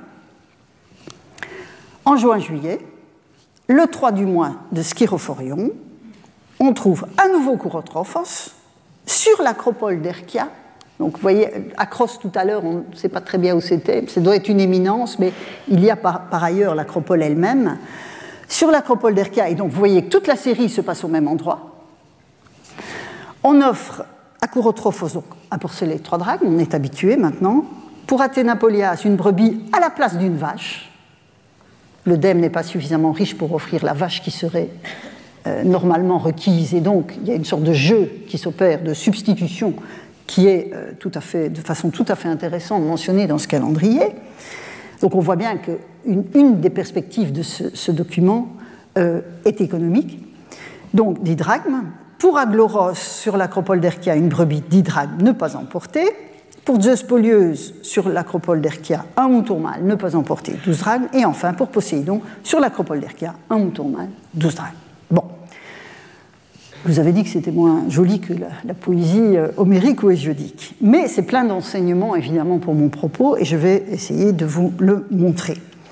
en juin-juillet, le trois du mois de Skyrophorion, on trouve à nouveau Kourotrophos sur l'acropole d'Erkia. Donc, vous voyez, Acros tout à l'heure, on ne sait pas très bien où c'était, ça doit être une éminence, mais il y a par, par ailleurs l'acropole elle-même. Sur l'acropole d'Erkia, et donc vous voyez que toute la série se passe au même endroit. On offre à Kourotrophos donc, un porcelet, trois drachmes, on est habitué maintenant. Pour Athénapolias, une brebis à la place d'une vache. Le dème n'est pas suffisamment riche pour offrir la vache qui serait euh, normalement requise, et donc il y a une sorte de jeu qui s'opère de substitution qui est euh, tout à fait, de façon tout à fait intéressante mentionnée dans ce calendrier. Donc on voit bien qu'une une des perspectives de ce, ce document euh, est économique. Donc dix drachmes. Pour Agloros, sur l'acropole d'Erkia, une brebis, dix drachmes, ne pas emporter. Pour Zeus Polieuse, sur l'acropole d'Erkia, un mouton mâle, ne pas emporter, douze drachmes. Et enfin, pour Poséidon, sur l'acropole d'Erkia, un mouton mâle, douze drachmes. Bon. Je vous avais dit que c'était moins joli que la, la poésie homérique ou hésiodique. Mais c'est plein d'enseignements, évidemment, pour mon propos, et je vais essayer de vous le montrer.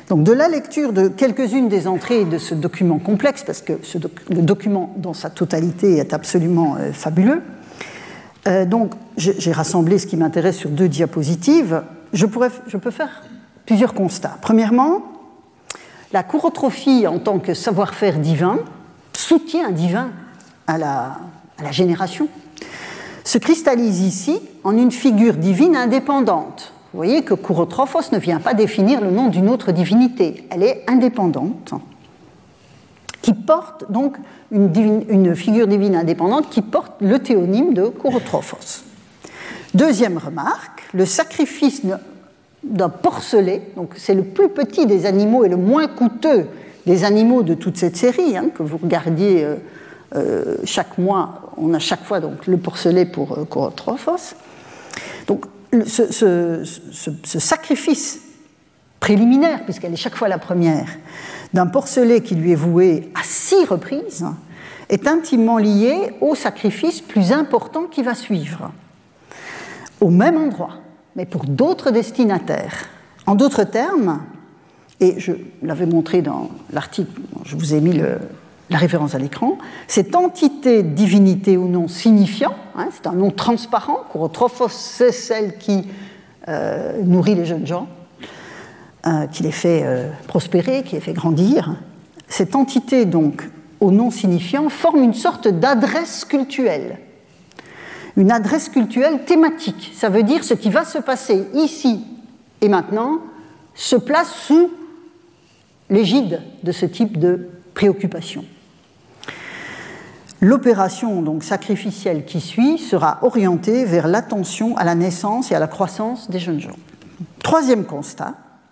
Donc de la lecture de quelques-unes des entrées de ce document complexe, parce que ce doc- le document dans sa totalité est absolument euh, fabuleux, euh, donc j'ai, j'ai rassemblé ce qui m'intéresse sur deux diapositives. Je, pourrais, je peux faire plusieurs constats. Premièrement, la chorotrophie en tant que savoir-faire divin, soutien divin à la, à la génération, se cristallise ici en une figure divine indépendante. Vous voyez que Kourotrophos ne vient pas définir le nom d'une autre divinité, elle est indépendante, qui porte donc une, divine, une figure divine indépendante qui porte le théonyme de Kourotrophos. Deuxième remarque, le sacrifice d'un porcelet, donc c'est le plus petit des animaux et le moins coûteux des animaux de toute cette série, hein, que vous regardiez euh, euh, chaque mois, on a chaque fois donc, le porcelet pour euh, Kourotrophos. Donc ce, ce, ce, ce sacrifice préliminaire, puisqu'elle est chaque fois la première, d'un porcelet qui lui est voué à six reprises, est intimement lié au sacrifice plus important qui va suivre, au même endroit, mais pour d'autres destinataires. En d'autres termes, et je l'avais montré dans l'article, je vous ai mis le, la référence à l'écran, cette entité de divinité ou non signifiant, hein, c'est un nom transparent, Kourotrophos, c'est celle qui euh, nourrit les jeunes gens, euh, qui les fait euh, prospérer, qui les fait grandir. Cette entité, donc, au nom signifiant, forme une sorte d'adresse cultuelle. Une adresse cultuelle thématique. Ça veut dire ce qui va se passer ici et maintenant se place sous l'égide de ce type de préoccupation. L'opération donc sacrificielle qui suit sera orientée vers l'attention à la naissance et à la croissance des jeunes gens. Troisième constat,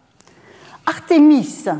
Artémis,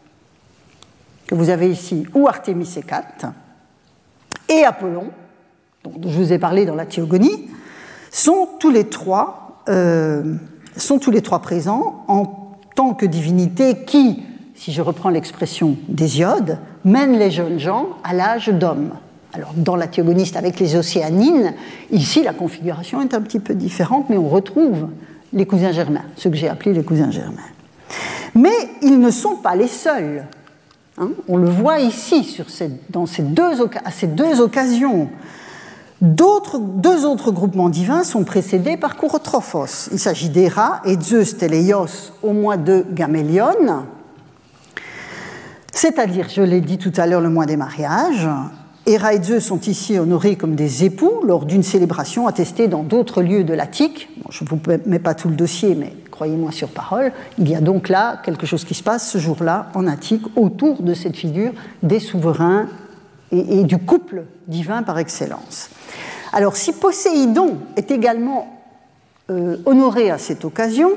que vous avez ici, ou Artémis Hécate, et Apollon, dont je vous ai parlé dans la Théogonie, sont tous les trois, euh, sont tous les trois présents en tant que divinités qui, si je reprends l'expression d'Hésiode, mènent les jeunes gens à l'âge d'homme. Alors, dans la Théogonie, c'est avec les Océanines. Ici, la configuration est un petit peu différente, mais on retrouve les cousins germains, ceux que j'ai appelés les cousins germains. Mais ils ne sont pas les seuls. Hein, on le voit ici, sur ces, dans ces deux, à ces deux occasions. D'autres, deux autres groupements divins sont précédés par Kourotrophos. Il s'agit d'Héra et Zeus Téléios au mois de Gamélion, c'est-à-dire, je l'ai dit tout à l'heure, le mois des mariages. Héra et Zeus sont ici honorés comme des époux lors d'une célébration attestée dans d'autres lieux de l'Attique. Bon, je ne vous mets pas tout le dossier, mais croyez-moi sur parole, il y a donc là quelque chose qui se passe ce jour-là en Attique autour de cette figure des souverains et, et du couple divin par excellence. Alors, si Poséidon est également euh, honoré à cette occasion,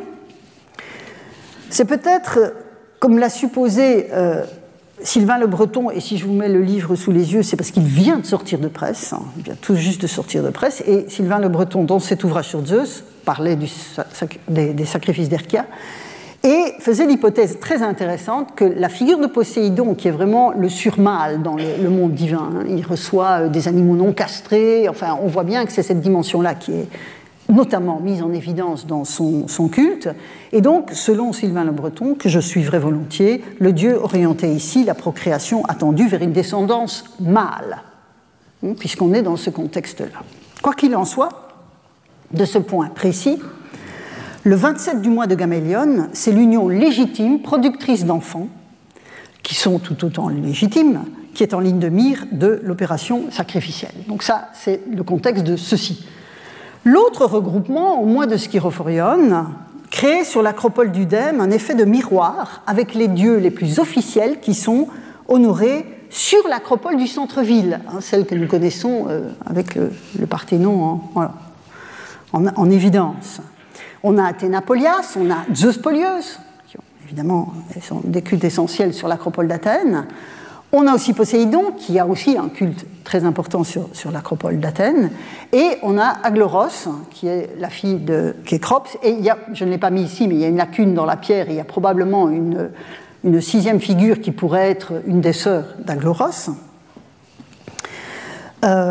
c'est peut-être, comme l'a supposé euh, Sylvain Le Breton, et si je vous mets le livre sous les yeux, c'est parce qu'il vient de sortir de presse, hein, il vient tout juste de sortir de presse, et Sylvain Le Breton, dans cet ouvrage sur Zeus, parlait du, des, des sacrifices d'Herkia, et faisait l'hypothèse très intéressante que la figure de Poséidon, qui est vraiment le surmâle dans le, le monde divin, hein, il reçoit des animaux non castrés, enfin on voit bien que c'est cette dimension-là qui est notamment mise en évidence dans son, son culte, et donc, selon Sylvain Le Breton, que je suivrai volontiers, le dieu orientait ici la procréation attendue vers une descendance mâle, hein, puisqu'on est dans ce contexte-là. Quoi qu'il en soit, de ce point précis, le vingt-sept du mois de Gamélion, c'est l'union légitime, productrice d'enfants, qui sont tout autant légitimes, qui est en ligne de mire de l'opération sacrificielle. Donc ça, c'est le contexte de ceci. L'autre regroupement, au mois de Schirophorion, crée sur l'acropole d'Udème un effet de miroir avec les dieux les plus officiels qui sont honorés sur l'acropole du centre-ville, hein, celle que nous connaissons euh, avec le, le Parthénon en, voilà, en, en évidence. On a Athéna-Polias, on a Zeus-Polieuse, qui ont, évidemment sont des cultes essentiels sur l'acropole d'Athènes. On a aussi Poséidon, qui a aussi un culte très important sur, sur l'acropole d'Athènes. Et on a Agloros, qui est la fille de Kécrops. Et il y a, je ne l'ai pas mis ici, mais il y a une lacune dans la pierre. Et il y a probablement une, une sixième figure qui pourrait être une des sœurs d'Agloros. Euh, et,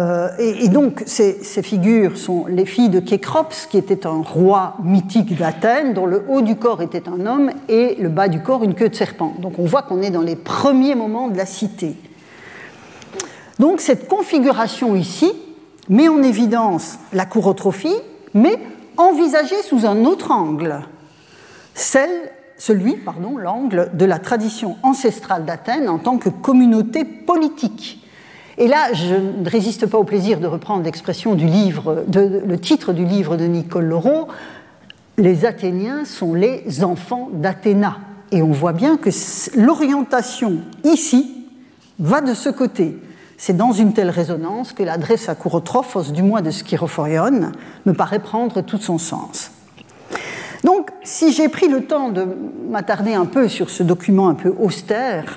et, et donc, ces, ces figures sont les filles de Kékrops, qui était un roi mythique d'Athènes, dont le haut du corps était un homme et le bas du corps une queue de serpent. Donc on voit qu'on est dans les premiers moments de la cité. Donc cette configuration ici met en évidence la chorotrophie, mais envisagée sous un autre angle, celle, celui, pardon, l'angle de la tradition ancestrale d'Athènes en tant que communauté politique. Et là, je ne résiste pas au plaisir de reprendre l'expression du livre, de, le titre du livre de Nicole Laureau, les Athéniens sont les enfants d'Athéna. Et on voit bien que l'orientation ici va de ce côté. C'est dans une telle résonance que l'adresse à Kourotrophos, du moins de Skirophorion, me paraît prendre tout son sens. Donc, si j'ai pris le temps de m'attarder un peu sur ce document un peu austère,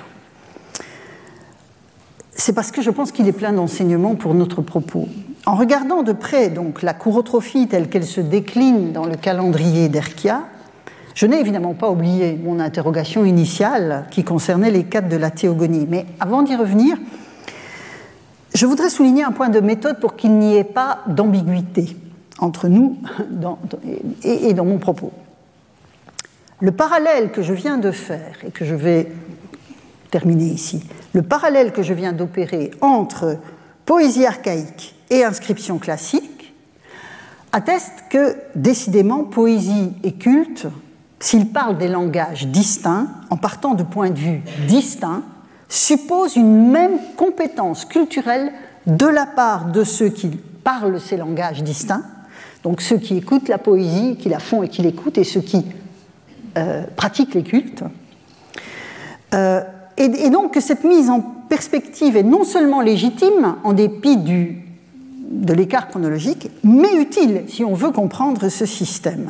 c'est parce que je pense qu'il est plein d'enseignements pour notre propos. En regardant de près donc, la chorotrophie telle qu'elle se décline dans le calendrier d'Herkia, je n'ai évidemment pas oublié mon interrogation initiale qui concernait les quatre de la théogonie. Mais avant d'y revenir, je voudrais souligner un point de méthode pour qu'il n'y ait pas d'ambiguïté entre nous dans, et, et dans mon propos. Le parallèle que je viens de faire et que je vais terminer ici, le parallèle que je viens d'opérer entre poésie archaïque et inscription classique atteste que, décidément, poésie et culte, s'ils parlent des langages distincts, en partant de points de vue distincts, supposent une même compétence culturelle de la part de ceux qui parlent ces langages distincts, donc ceux qui écoutent la poésie, qui la font et qui l'écoutent, et ceux qui euh, pratiquent les cultes. Euh, et, et donc que cette mise en perspective est non seulement légitime, en dépit du, de l'écart chronologique, mais utile si on veut comprendre ce système.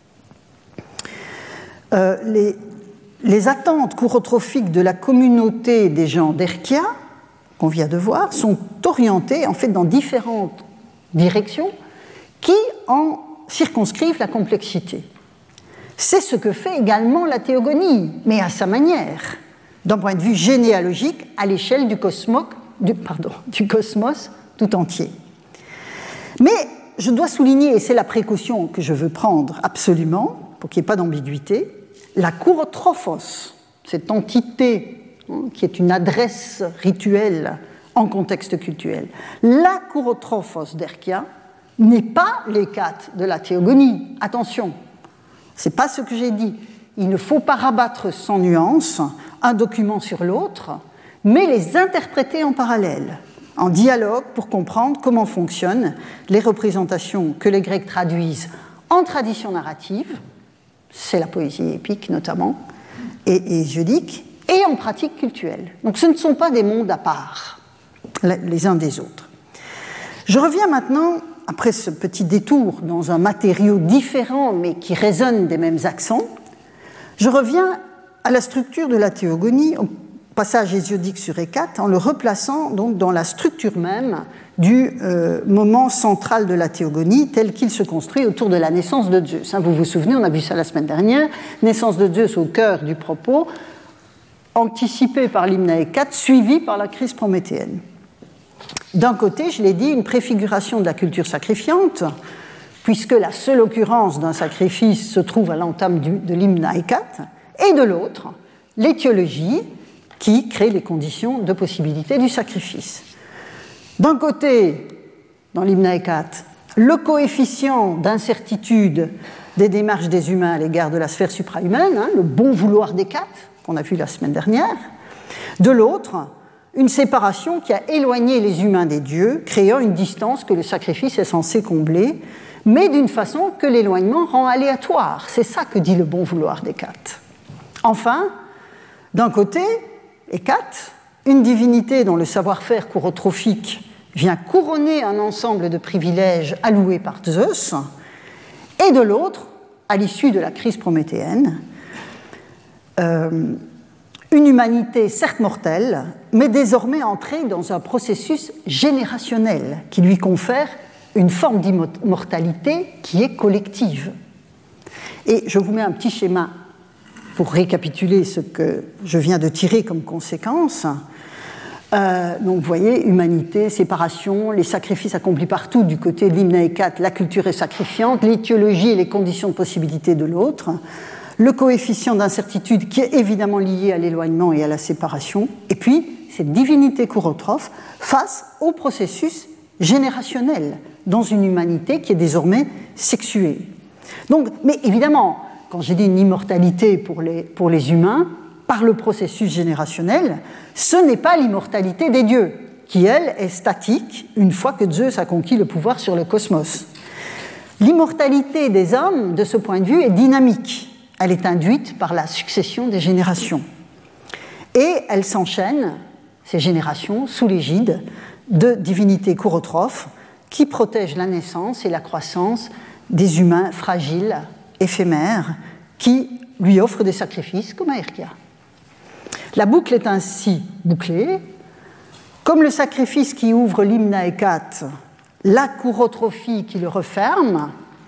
Euh, les, les attentes chorotrophiques de la communauté des gens d'Herkia, qu'on vient de voir, sont orientées en fait dans différentes directions qui en circonscrivent la complexité. C'est ce que fait également la théogonie, mais à sa manière, d'un point de vue généalogique, à l'échelle du, cosmo, du, pardon, du cosmos tout entier. Mais je dois souligner, et c'est la précaution que je veux prendre absolument, pour qu'il n'y ait pas d'ambiguïté, la Kourotrophos, cette entité hein, qui est une adresse rituelle en contexte cultuel, la Kourotrophos d'Herkia n'est pas l'hécate de la théogonie. Attention, ce n'est pas ce que j'ai dit. Il ne faut pas rabattre sans nuance un document sur l'autre, mais les interpréter en parallèle, en dialogue pour comprendre comment fonctionnent les représentations que les Grecs traduisent en tradition narrative, c'est la poésie épique notamment, et, et hésiodique, et en pratique cultuelle. Donc ce ne sont pas des mondes à part, les uns des autres. Je reviens maintenant, après ce petit détour dans un matériau différent mais qui résonne des mêmes accents, je reviens à la structure de la théogonie, au passage hésiodique sur hécate, en le replaçant donc dans la structure même du euh, moment central de la théogonie, tel qu'il se construit autour de la naissance de Zeus. Hein, vous vous souvenez, on a vu ça la semaine dernière, naissance de Zeus au cœur du propos, anticipée par l'hymne à Hécate, suivie par la crise prométhéenne. D'un côté, je l'ai dit, une préfiguration de la culture sacrifiante, puisque la seule occurrence d'un sacrifice se trouve à l'entame du, de l'hymne à Hécate, et de l'autre, l'étiologie qui crée les conditions de possibilité du sacrifice. D'un côté, dans l'hymne à Hécate, le coefficient d'incertitude des démarches des humains à l'égard de la sphère suprahumaine, hein, le bon vouloir d'Hécate, qu'on a vu la semaine dernière. De l'autre, une séparation qui a éloigné les humains des dieux, créant une distance que le sacrifice est censé combler, mais d'une façon que l'éloignement rend aléatoire. C'est ça que dit le bon vouloir d'Hécate. Enfin, d'un côté, Hécate, une divinité dont le savoir-faire chorotrophique vient couronner un ensemble de privilèges alloués par Zeus, et de l'autre, à l'issue de la crise prométhéenne, euh, une humanité certes mortelle, mais désormais entrée dans un processus générationnel qui lui confère une forme d'immortalité qui est collective. Et je vous mets un petit schéma pour récapituler ce que je viens de tirer comme conséquence. Euh, donc vous voyez, humanité, séparation, les sacrifices accomplis partout du côté de l'hymne Hécate, la culture est sacrifiante, l'étiologie et les conditions de possibilité de l'autre, le coefficient d'incertitude qui est évidemment lié à l'éloignement et à la séparation, et puis cette divinité chourotrophe face au processus générationnel dans une humanité qui est désormais sexuée. Donc, mais évidemment, quand j'ai dit une immortalité pour les, pour les humains, par le processus générationnel, ce n'est pas l'immortalité des dieux, qui, elle, est statique une fois que Zeus a conquis le pouvoir sur le cosmos. L'immortalité des hommes, de ce point de vue, est dynamique. Elle est induite par la succession des générations. Et elle s'enchaîne, ces générations, sous l'égide de divinités chourotrophes qui protègent la naissance et la croissance des humains fragiles, éphémères, qui lui offrent des sacrifices comme à Herkia. La boucle est ainsi bouclée. Comme le sacrifice qui ouvre l'hymne à Hécate, la chourotrophie qui le referme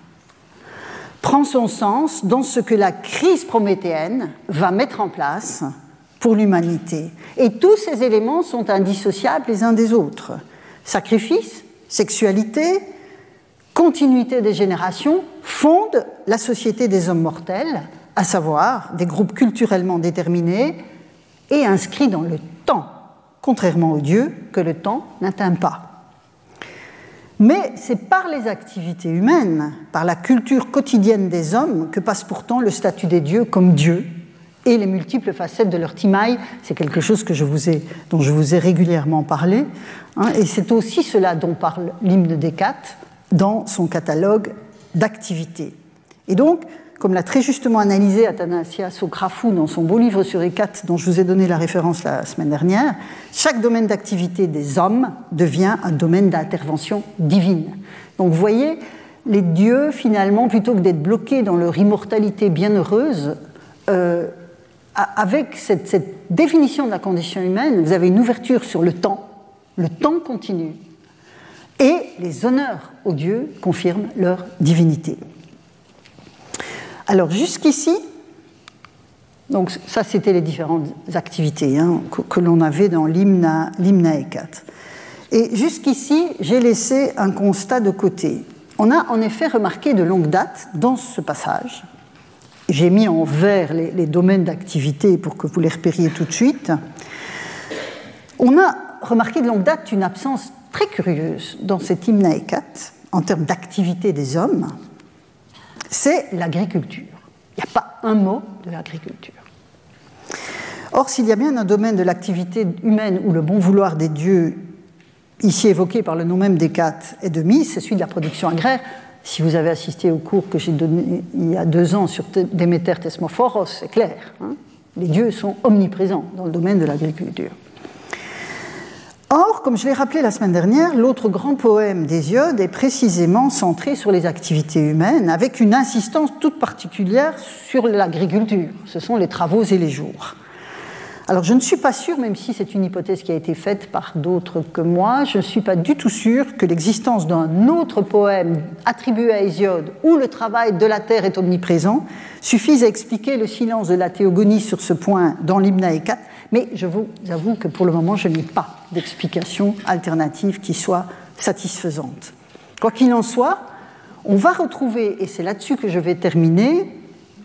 prend son sens dans ce que la crise prométhéenne va mettre en place pour l'humanité. Et tous ces éléments sont indissociables les uns des autres. Sacrifice, sexualité, continuité des générations fondent la société des hommes mortels, à savoir des groupes culturellement déterminés et inscrits dans le temps, contrairement aux dieux que le temps n'atteint pas. Mais c'est par les activités humaines, par la culture quotidienne des hommes, que passe pourtant le statut des dieux comme dieux, et les multiples facettes de leur timaille, c'est quelque chose que je vous ai, dont je vous ai régulièrement parlé, hein, et c'est aussi cela dont parle l'hymne d'Hécate dans son catalogue d'activités. Et donc, comme l'a très justement analysé Athanasias Grafou dans son beau livre sur Hécate, dont je vous ai donné la référence la semaine dernière, chaque domaine d'activité des hommes devient un domaine d'intervention divine. Donc vous voyez, les dieux, finalement, plutôt que d'être bloqués dans leur immortalité bienheureuse, euh, avec cette, cette définition de la condition humaine, vous avez une ouverture sur le temps, le temps continu, et les honneurs aux dieux confirment leur divinité. Alors jusqu'ici, donc ça c'était les différentes activités hein, que, que l'on avait dans l'hymne à, l'hymne à Hécate. Et jusqu'ici, j'ai laissé un constat de côté. On a en effet remarqué de longue date dans ce passage, j'ai mis en vert les, les domaines d'activité pour que vous les repériez tout de suite, on a remarqué de longue date une absence très curieuse dans cet hymne à Hécate, en termes d'activité des hommes, c'est l'agriculture. Il n'y a pas un mot de l'agriculture. Or, s'il y a bien un domaine de l'activité humaine où le bon vouloir des dieux, ici évoqué par le nom même d'Hécate, est de mise, c'est celui de la production agraire. Si vous avez assisté au cours que j'ai donné il y a deux ans sur Déméter Thesmophoros, c'est clair. Hein, les dieux sont omniprésents dans le domaine de l'agriculture. Or, comme je l'ai rappelé la semaine dernière, l'autre grand poème d'Hésiode est précisément centré sur les activités humaines, avec une insistance toute particulière sur l'agriculture. Ce sont les travaux et les jours. Alors, je ne suis pas sûre, même si c'est une hypothèse qui a été faite par d'autres que moi, je ne suis pas du tout sûre que l'existence d'un autre poème attribué à Hésiode, où le travail de la terre est omniprésent, suffise à expliquer le silence de la théogonie sur ce point dans l'hymne à Hécate. Mais je vous avoue que pour le moment, je n'ai pas d'explication alternative qui soit satisfaisante. Quoi qu'il en soit, on va retrouver, et c'est là-dessus que je vais terminer,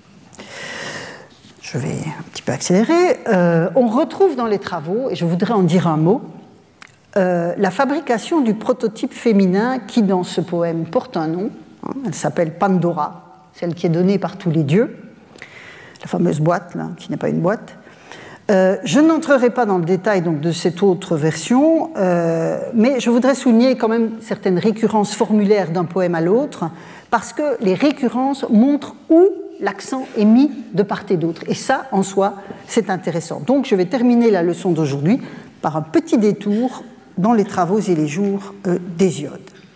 je vais un petit peu accélérer, euh, on retrouve dans les travaux, et je voudrais en dire un mot, euh, la fabrication du prototype féminin qui, dans ce poème, porte un nom. Hein, elle s'appelle Pandora, celle qui est donnée par tous les dieux, la fameuse boîte, là, qui n'est pas une boîte. Euh, je n'entrerai pas dans le détail donc, de cette autre version, euh, mais je voudrais souligner quand même certaines récurrences formulaires d'un poème à l'autre, parce que les récurrences montrent où l'accent est mis de part et d'autre. Et ça, en soi, c'est intéressant. Donc, je vais terminer la leçon d'aujourd'hui par un petit détour dans les travaux et les jours euh, d'Hésiode.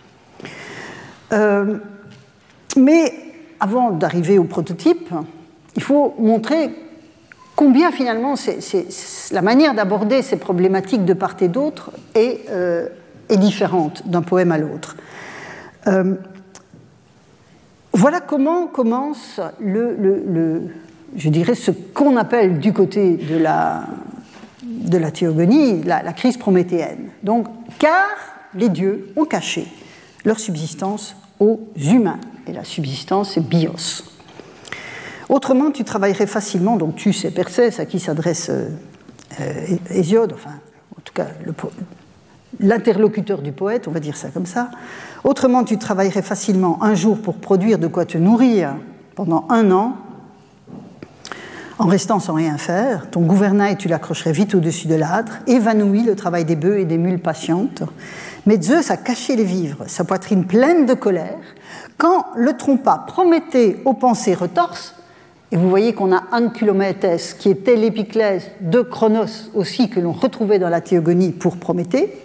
Euh, mais avant d'arriver au prototype, il faut montrer combien finalement c'est, c'est, c'est, la manière d'aborder ces problématiques de part et d'autre est, euh, est différente d'un poème à l'autre. Euh, voilà comment commence le, le, le, je dirais ce qu'on appelle du côté de la, de la théogonie, la, la crise prométhéenne. Donc, car les dieux ont caché leur subsistance aux humains. Et la subsistance, c'est bios. Autrement, tu travaillerais facilement, donc tu, c'est Persès, à qui s'adresse euh, euh, Hésiode, enfin, en tout cas, le, l'interlocuteur du poète, on va dire ça comme ça. Autrement, tu travaillerais facilement un jour pour produire de quoi te nourrir pendant un an, en restant sans rien faire. Ton gouvernail, tu l'accrocherais vite au-dessus de l'âtre, évanoui le travail des bœufs et des mules patientes. Mais Zeus a caché les vivres, sa poitrine pleine de colère, quand le trompa Prométhée aux pensées retorses. Et vous voyez qu'on a Ankylomètes, qui était l'épiclèse de Cronos aussi, que l'on retrouvait dans la théogonie pour Prométhée.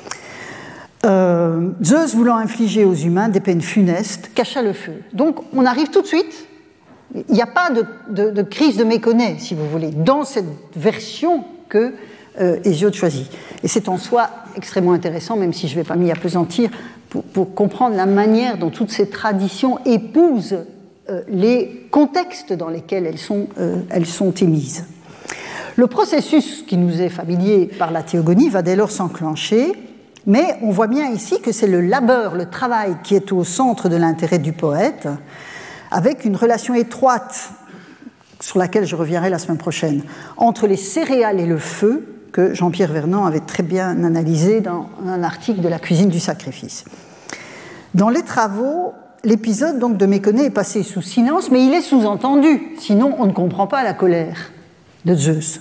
Euh, Zeus, voulant infliger aux humains des peines funestes, cacha le feu. Donc on arrive tout de suite, il n'y a pas de, de, de crise de méconnaît, si vous voulez, dans cette version que euh, Hésiode choisit. Et c'est en soi extrêmement intéressant, même si je ne vais pas m'y appesantir, pour, pour comprendre la manière dont toutes ces traditions épousent euh, les contextes dans lesquels elles sont, euh, elles sont émises. Le processus qui nous est familier par la théogonie va dès lors s'enclencher, mais on voit bien ici que c'est le labeur, le travail qui est au centre de l'intérêt du poète, avec une relation étroite, sur laquelle je reviendrai la semaine prochaine, entre les céréales et le feu, que Jean-Pierre Vernant avait très bien analysé dans un article de la cuisine du sacrifice. Dans les travaux, l'épisode donc de Méconée est passé sous silence, mais il est sous-entendu, sinon on ne comprend pas la colère de Zeus.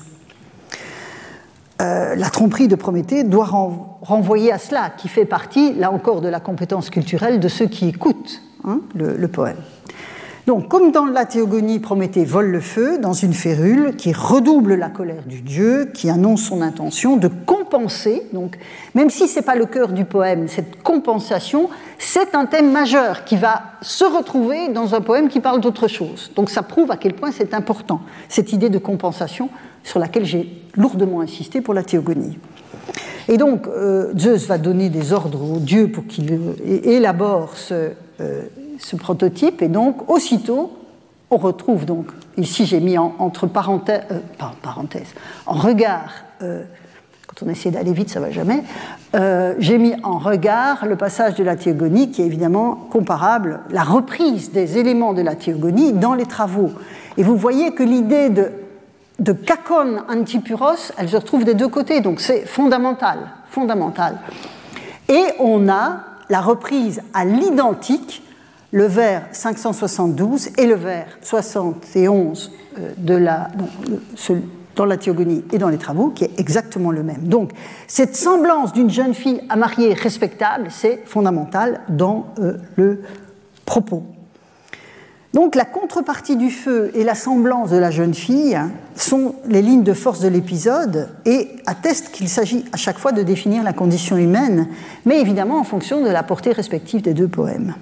Euh, la tromperie de Prométhée doit ren- renvoyer à cela, qui fait partie, là encore, de la compétence culturelle de ceux qui écoutent hein, le, le poème. Donc, comme dans la théogonie, Prométhée vole le feu dans une férule qui redouble la colère du dieu, qui annonce son intention de compenser. Donc, même si ce n'est pas le cœur du poème, cette compensation, c'est un thème majeur qui va se retrouver dans un poème qui parle d'autre chose. Donc, ça prouve à quel point c'est important, cette idée de compensation sur laquelle j'ai lourdement insisté pour la théogonie. Et donc, euh, Zeus va donner des ordres aux dieux pour qu'ils euh, élaborent ce... Euh, ce prototype, et donc aussitôt on retrouve donc, ici j'ai mis en, entre parenthèses, euh, pas parenthèse, en regard, euh, quand on essaie d'aller vite ça va jamais, euh, j'ai mis en regard le passage de la théogonie qui est évidemment comparable, la reprise des éléments de la théogonie dans les travaux. Et vous voyez que l'idée de, de kakon antipuros, elle se retrouve des deux côtés, donc c'est fondamental, fondamental. Et on a la reprise à l'identique le vers cinq cent soixante-douze et le vers soixante et onze de la, non, dans la théogonie et dans les travaux, qui est exactement le même. Donc, cette semblance d'une jeune fille à marier respectable, c'est fondamental dans euh, le propos. Donc, la contrepartie du feu et la semblance de la jeune fille sont les lignes de force de l'épisode et attestent qu'il s'agit à chaque fois de définir la condition humaine, mais évidemment en fonction de la portée respective des deux poèmes.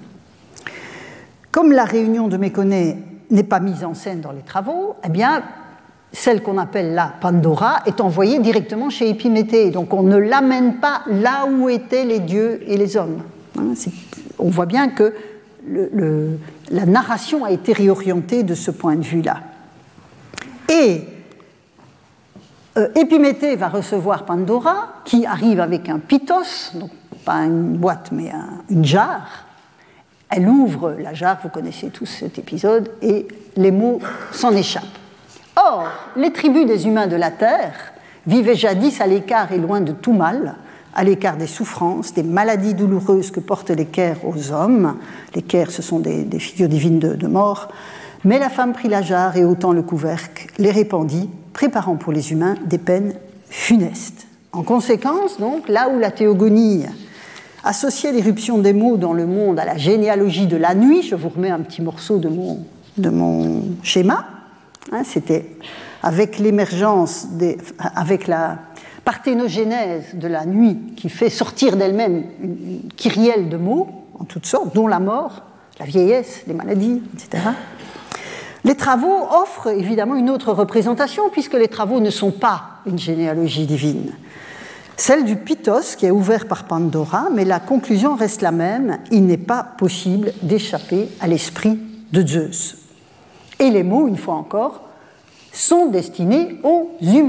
Comme la réunion de Méconée n'est pas mise en scène dans les travaux, eh bien, celle qu'on appelle la Pandora est envoyée directement chez Épiméthée. Donc on ne l'amène pas là où étaient les dieux et les hommes. On voit bien que le, le, la narration a été réorientée de ce point de vue-là. Et euh, Épiméthée va recevoir Pandora, qui arrive avec un pitos, donc pas une boîte mais un, une jarre. Elle ouvre la jarre, vous connaissez tous cet épisode, et les mots s'en échappent. Or, les tribus des humains de la terre vivaient jadis à l'écart et loin de tout mal, à l'écart des souffrances, des maladies douloureuses que portent les Caires aux hommes. Les Caires, ce sont des, des figures divines de, de mort. Mais la femme prit la jarre et ôtant le couvercle, les répandit, préparant pour les humains des peines funestes. En conséquence, donc, là où la théogonie associait l'éruption des mots dans le monde à la généalogie de la nuit, je vous remets un petit morceau de mon, de mon schéma, hein, c'était avec l'émergence, des, avec la parthénogénèse de la nuit qui fait sortir d'elle-même une, une kyrielle de mots, en toutes sortes, dont la mort, la vieillesse, les maladies, et cetera. Les travaux offrent évidemment une autre représentation, puisque les travaux ne sont pas une généalogie divine. Celle du Pythos, qui est ouvert par Pandora, mais la conclusion reste la même, il n'est pas possible d'échapper à l'esprit de Zeus. Et les mots, une fois encore, sont destinés aux humains.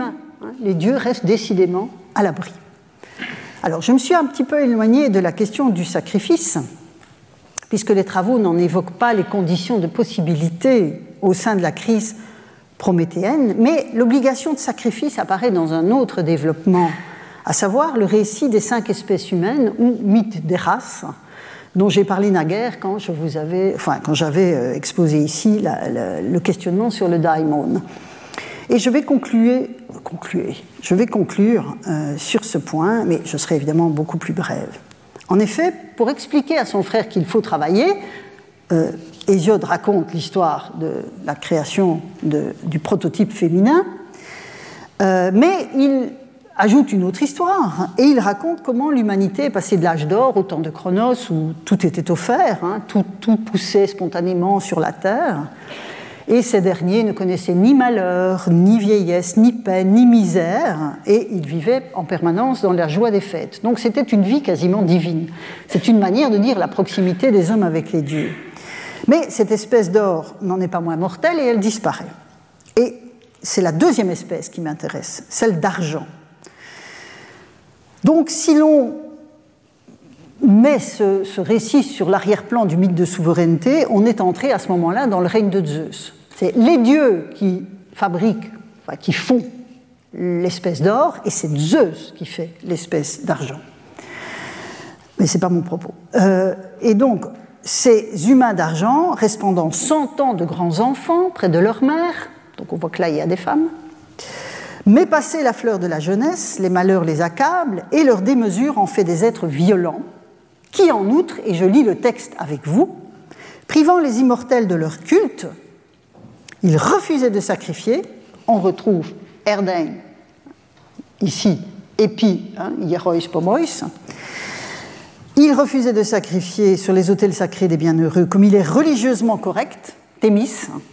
Hein, les dieux restent décidément à l'abri. Alors, je me suis un petit peu éloignée de la question du sacrifice, puisque les travaux n'en évoquent pas les conditions de possibilité au sein de la crise prométhéenne, mais l'obligation de sacrifice apparaît dans un autre développement, à savoir le récit des cinq espèces humaines, ou mythe des races, dont j'ai parlé naguère quand, je vous avais, enfin, quand j'avais exposé ici la, la, le questionnement sur le daimon. Et je vais conclure, conclure, je vais conclure euh, sur ce point, mais je serai évidemment beaucoup plus brève. En effet, pour expliquer à son frère qu'il faut travailler, euh, Hésiode raconte l'histoire de la création de, du prototype féminin, euh, mais il ajoute une autre histoire, et il raconte comment l'humanité est passée de l'âge d'or au temps de Chronos, où tout était offert, hein, tout, tout poussait spontanément sur la terre, et ces derniers ne connaissaient ni malheur, ni vieillesse, ni peine, ni misère, et ils vivaient en permanence dans la joie des fêtes. Donc c'était une vie quasiment divine. C'est une manière de dire la proximité des hommes avec les dieux. Mais cette espèce d'or n'en est pas moins mortelle, et elle disparaît. Et c'est la deuxième espèce qui m'intéresse, celle d'argent. Donc, si l'on met ce, ce récit sur l'arrière-plan du mythe de souveraineté, on est entré à ce moment-là dans le règne de Zeus. C'est les dieux qui fabriquent, enfin, qui font l'espèce d'or, et c'est Zeus qui fait l'espèce d'argent. Mais ce n'est pas mon propos. Euh, et donc, ces humains d'argent restent pendant cent ans de grands enfants près de leur mère, donc on voit que là, il y a des femmes. Mais passé la fleur de la jeunesse, les malheurs les accablent et leur démesure en fait des êtres violents qui, en outre, et je lis le texte avec vous, privant les immortels de leur culte, ils refusaient de sacrifier. On retrouve Erdain, ici, Épi, hein, Hierois Pomois. Ils refusaient de sacrifier sur les autels sacrés des bienheureux comme il est religieusement correct, Thémis,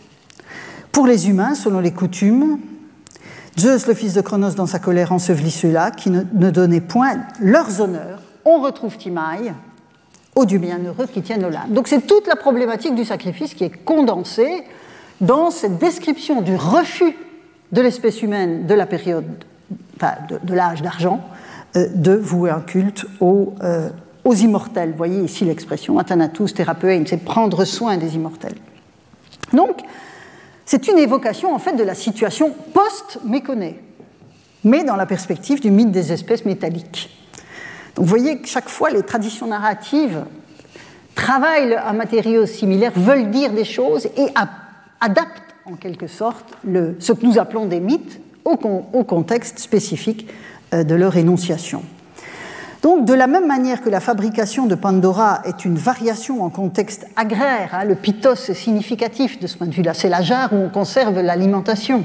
pour les humains selon les coutumes. Zeus, le fils de Cronos, dans sa colère, ensevelit ceux-là qui ne, ne donnaient point leurs honneurs. On retrouve Timaï, aux dieux bienheureux qui tiennent au lame. Donc c'est toute la problématique du sacrifice qui est condensée dans cette description du refus de l'espèce humaine de la période, enfin de, de l'âge d'argent, euh, de vouer un culte aux, euh, aux immortels. Vous voyez ici l'expression Athanatos Thérapein, c'est prendre soin des immortels. Donc, c'est une évocation en fait de la situation post-Méconée, mais dans la perspective du mythe des espèces métalliques. Donc vous voyez que chaque fois les traditions narratives travaillent un matériau similaire, veulent dire des choses et adaptent en quelque sorte le, ce que nous appelons des mythes au, con, au contexte spécifique de leur énonciation. Donc, de la même manière que la fabrication de Pandora est une variation en contexte agraire, hein, le pythos est significatif de ce point de vue-là, c'est la jarre où on conserve l'alimentation.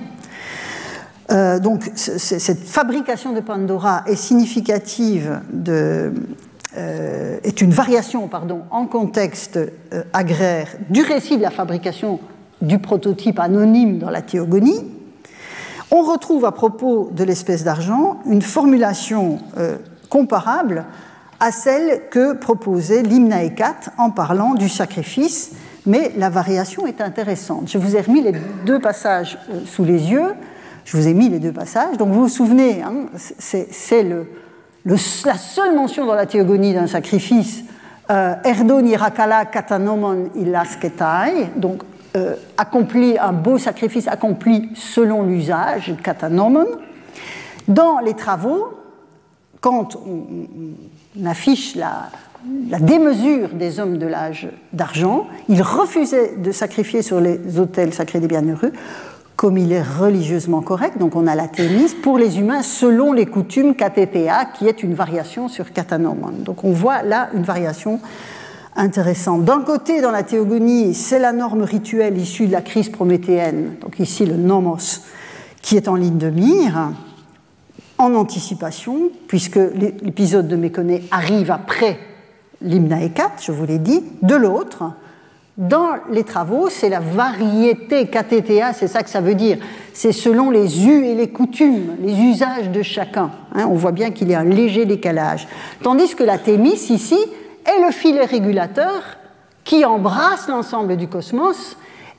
Euh, donc, c- c- cette fabrication de Pandora est significative, de, euh, est une variation, pardon, en contexte euh, agraire du récit de la fabrication du prototype anonyme dans la théogonie. On retrouve à propos de l'espèce d'argent une formulation euh, comparable à celle que proposait l'hymne à Hécate en parlant du sacrifice, mais la variation est intéressante. Je vous ai remis les deux passages sous les yeux, je vous ai mis les deux passages, donc vous vous souvenez, hein, c'est, c'est le, le, la seule mention dans la théogonie d'un sacrifice, euh, Erdon irakala katanomon ilasketai, donc euh, accompli, un beau sacrifice accompli selon l'usage, katanomon. Dans les travaux, quand on, on affiche la, la démesure des hommes de l'âge d'argent, ils refusaient de sacrifier sur les autels sacrés des bienheureux, comme il est religieusement correct, donc on a la Thémis, pour les humains selon les coutumes katétéa, qui est une variation sur katanomon. Donc on voit là une variation intéressante. D'un côté, dans la théogonie, c'est la norme rituelle issue de la crise prométhéenne, donc ici le nomos, qui est en ligne de mire, en anticipation, puisque l'épisode de Méconée arrive après l'hymne à Hécate, je vous l'ai dit. De l'autre, dans les travaux, c'est la variété katétéa, c'est ça que ça veut dire. C'est selon les us et les coutumes, les usages de chacun. Hein, on voit bien qu'il y a un léger décalage. Tandis que la Thémis, ici, est le filet régulateur qui embrasse l'ensemble du cosmos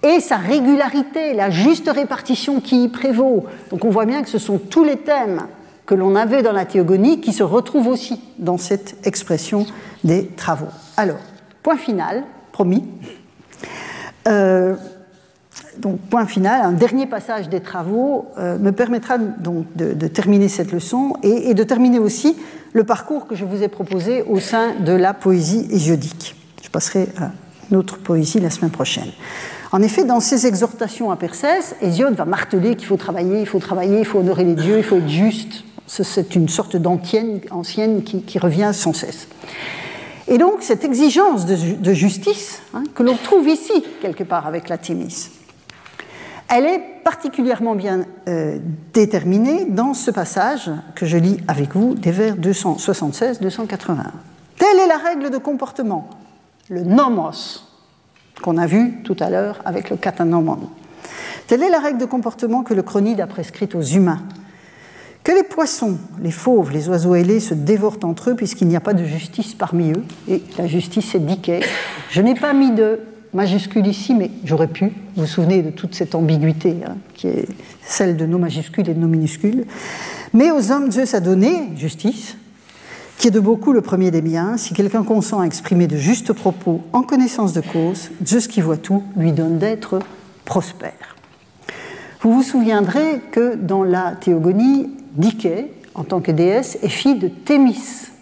et sa régularité, la juste répartition qui y prévaut. Donc on voit bien que ce sont tous les thèmes que l'on avait dans la théogonie qui se retrouvent aussi dans cette expression des travaux. Alors, point final, promis. Euh, donc, point final, un dernier passage des travaux euh, me permettra donc de, de terminer cette leçon et, et de terminer aussi le parcours que je vous ai proposé au sein de la poésie hésiodique. Je passerai à une autre poésie la semaine prochaine. En effet, dans ses exhortations à Persès, Hésiode va marteler qu'il faut travailler, il faut travailler, il faut honorer les dieux, il faut être juste. C'est une sorte d'antienne ancienne qui, qui revient sans cesse. Et donc, cette exigence de, de justice, hein, que l'on trouve ici, quelque part, avec la Thémis, elle est particulièrement bien euh, déterminée dans ce passage que je lis avec vous, des vers deux cent soixante-seize à deux cent quatre-vingt-un. Telle est la règle de comportement, le nomos, qu'on a vu tout à l'heure avec le katanomon. Telle est la règle de comportement que le Cronide a prescrite aux humains. Que les poissons, les fauves, les oiseaux ailés se dévorent entre eux puisqu'il n'y a pas de justice parmi eux. Et la justice, c'est Dike. Je n'ai pas mis de majuscule ici, mais j'aurais pu. Vous vous souvenez de toute cette ambiguïté, hein, qui est celle de nos majuscules et de nos minuscules. Mais aux hommes, Zeus a donné justice, qui est de beaucoup le premier des biens. Si quelqu'un consent à exprimer de justes propos en connaissance de cause, Zeus qui voit tout lui donne d'être prospère. Vous vous souviendrez que dans la théogonie, Dike, en tant que déesse, est fille de Thémis.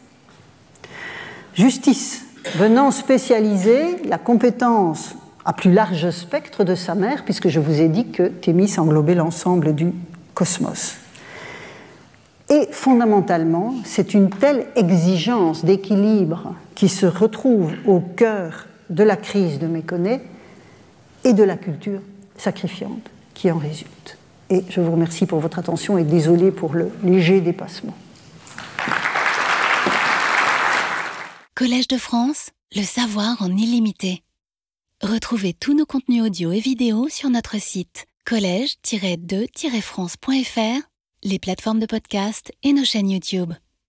Justice, venant spécialiser la compétence à plus large spectre de sa mère, puisque je vous ai dit que Thémis englobait l'ensemble du cosmos. Et fondamentalement, c'est une telle exigence d'équilibre qui se retrouve au cœur de la crise de Méconée et de la culture sacrifiante qui en résulte. Et je vous remercie pour votre attention et désolé pour le léger dépassement. Collège de France, le savoir en illimité. Retrouvez tous nos contenus audio et vidéo sur notre site collège tiret de tiret france point f r, les plateformes de podcast et nos chaînes YouTube.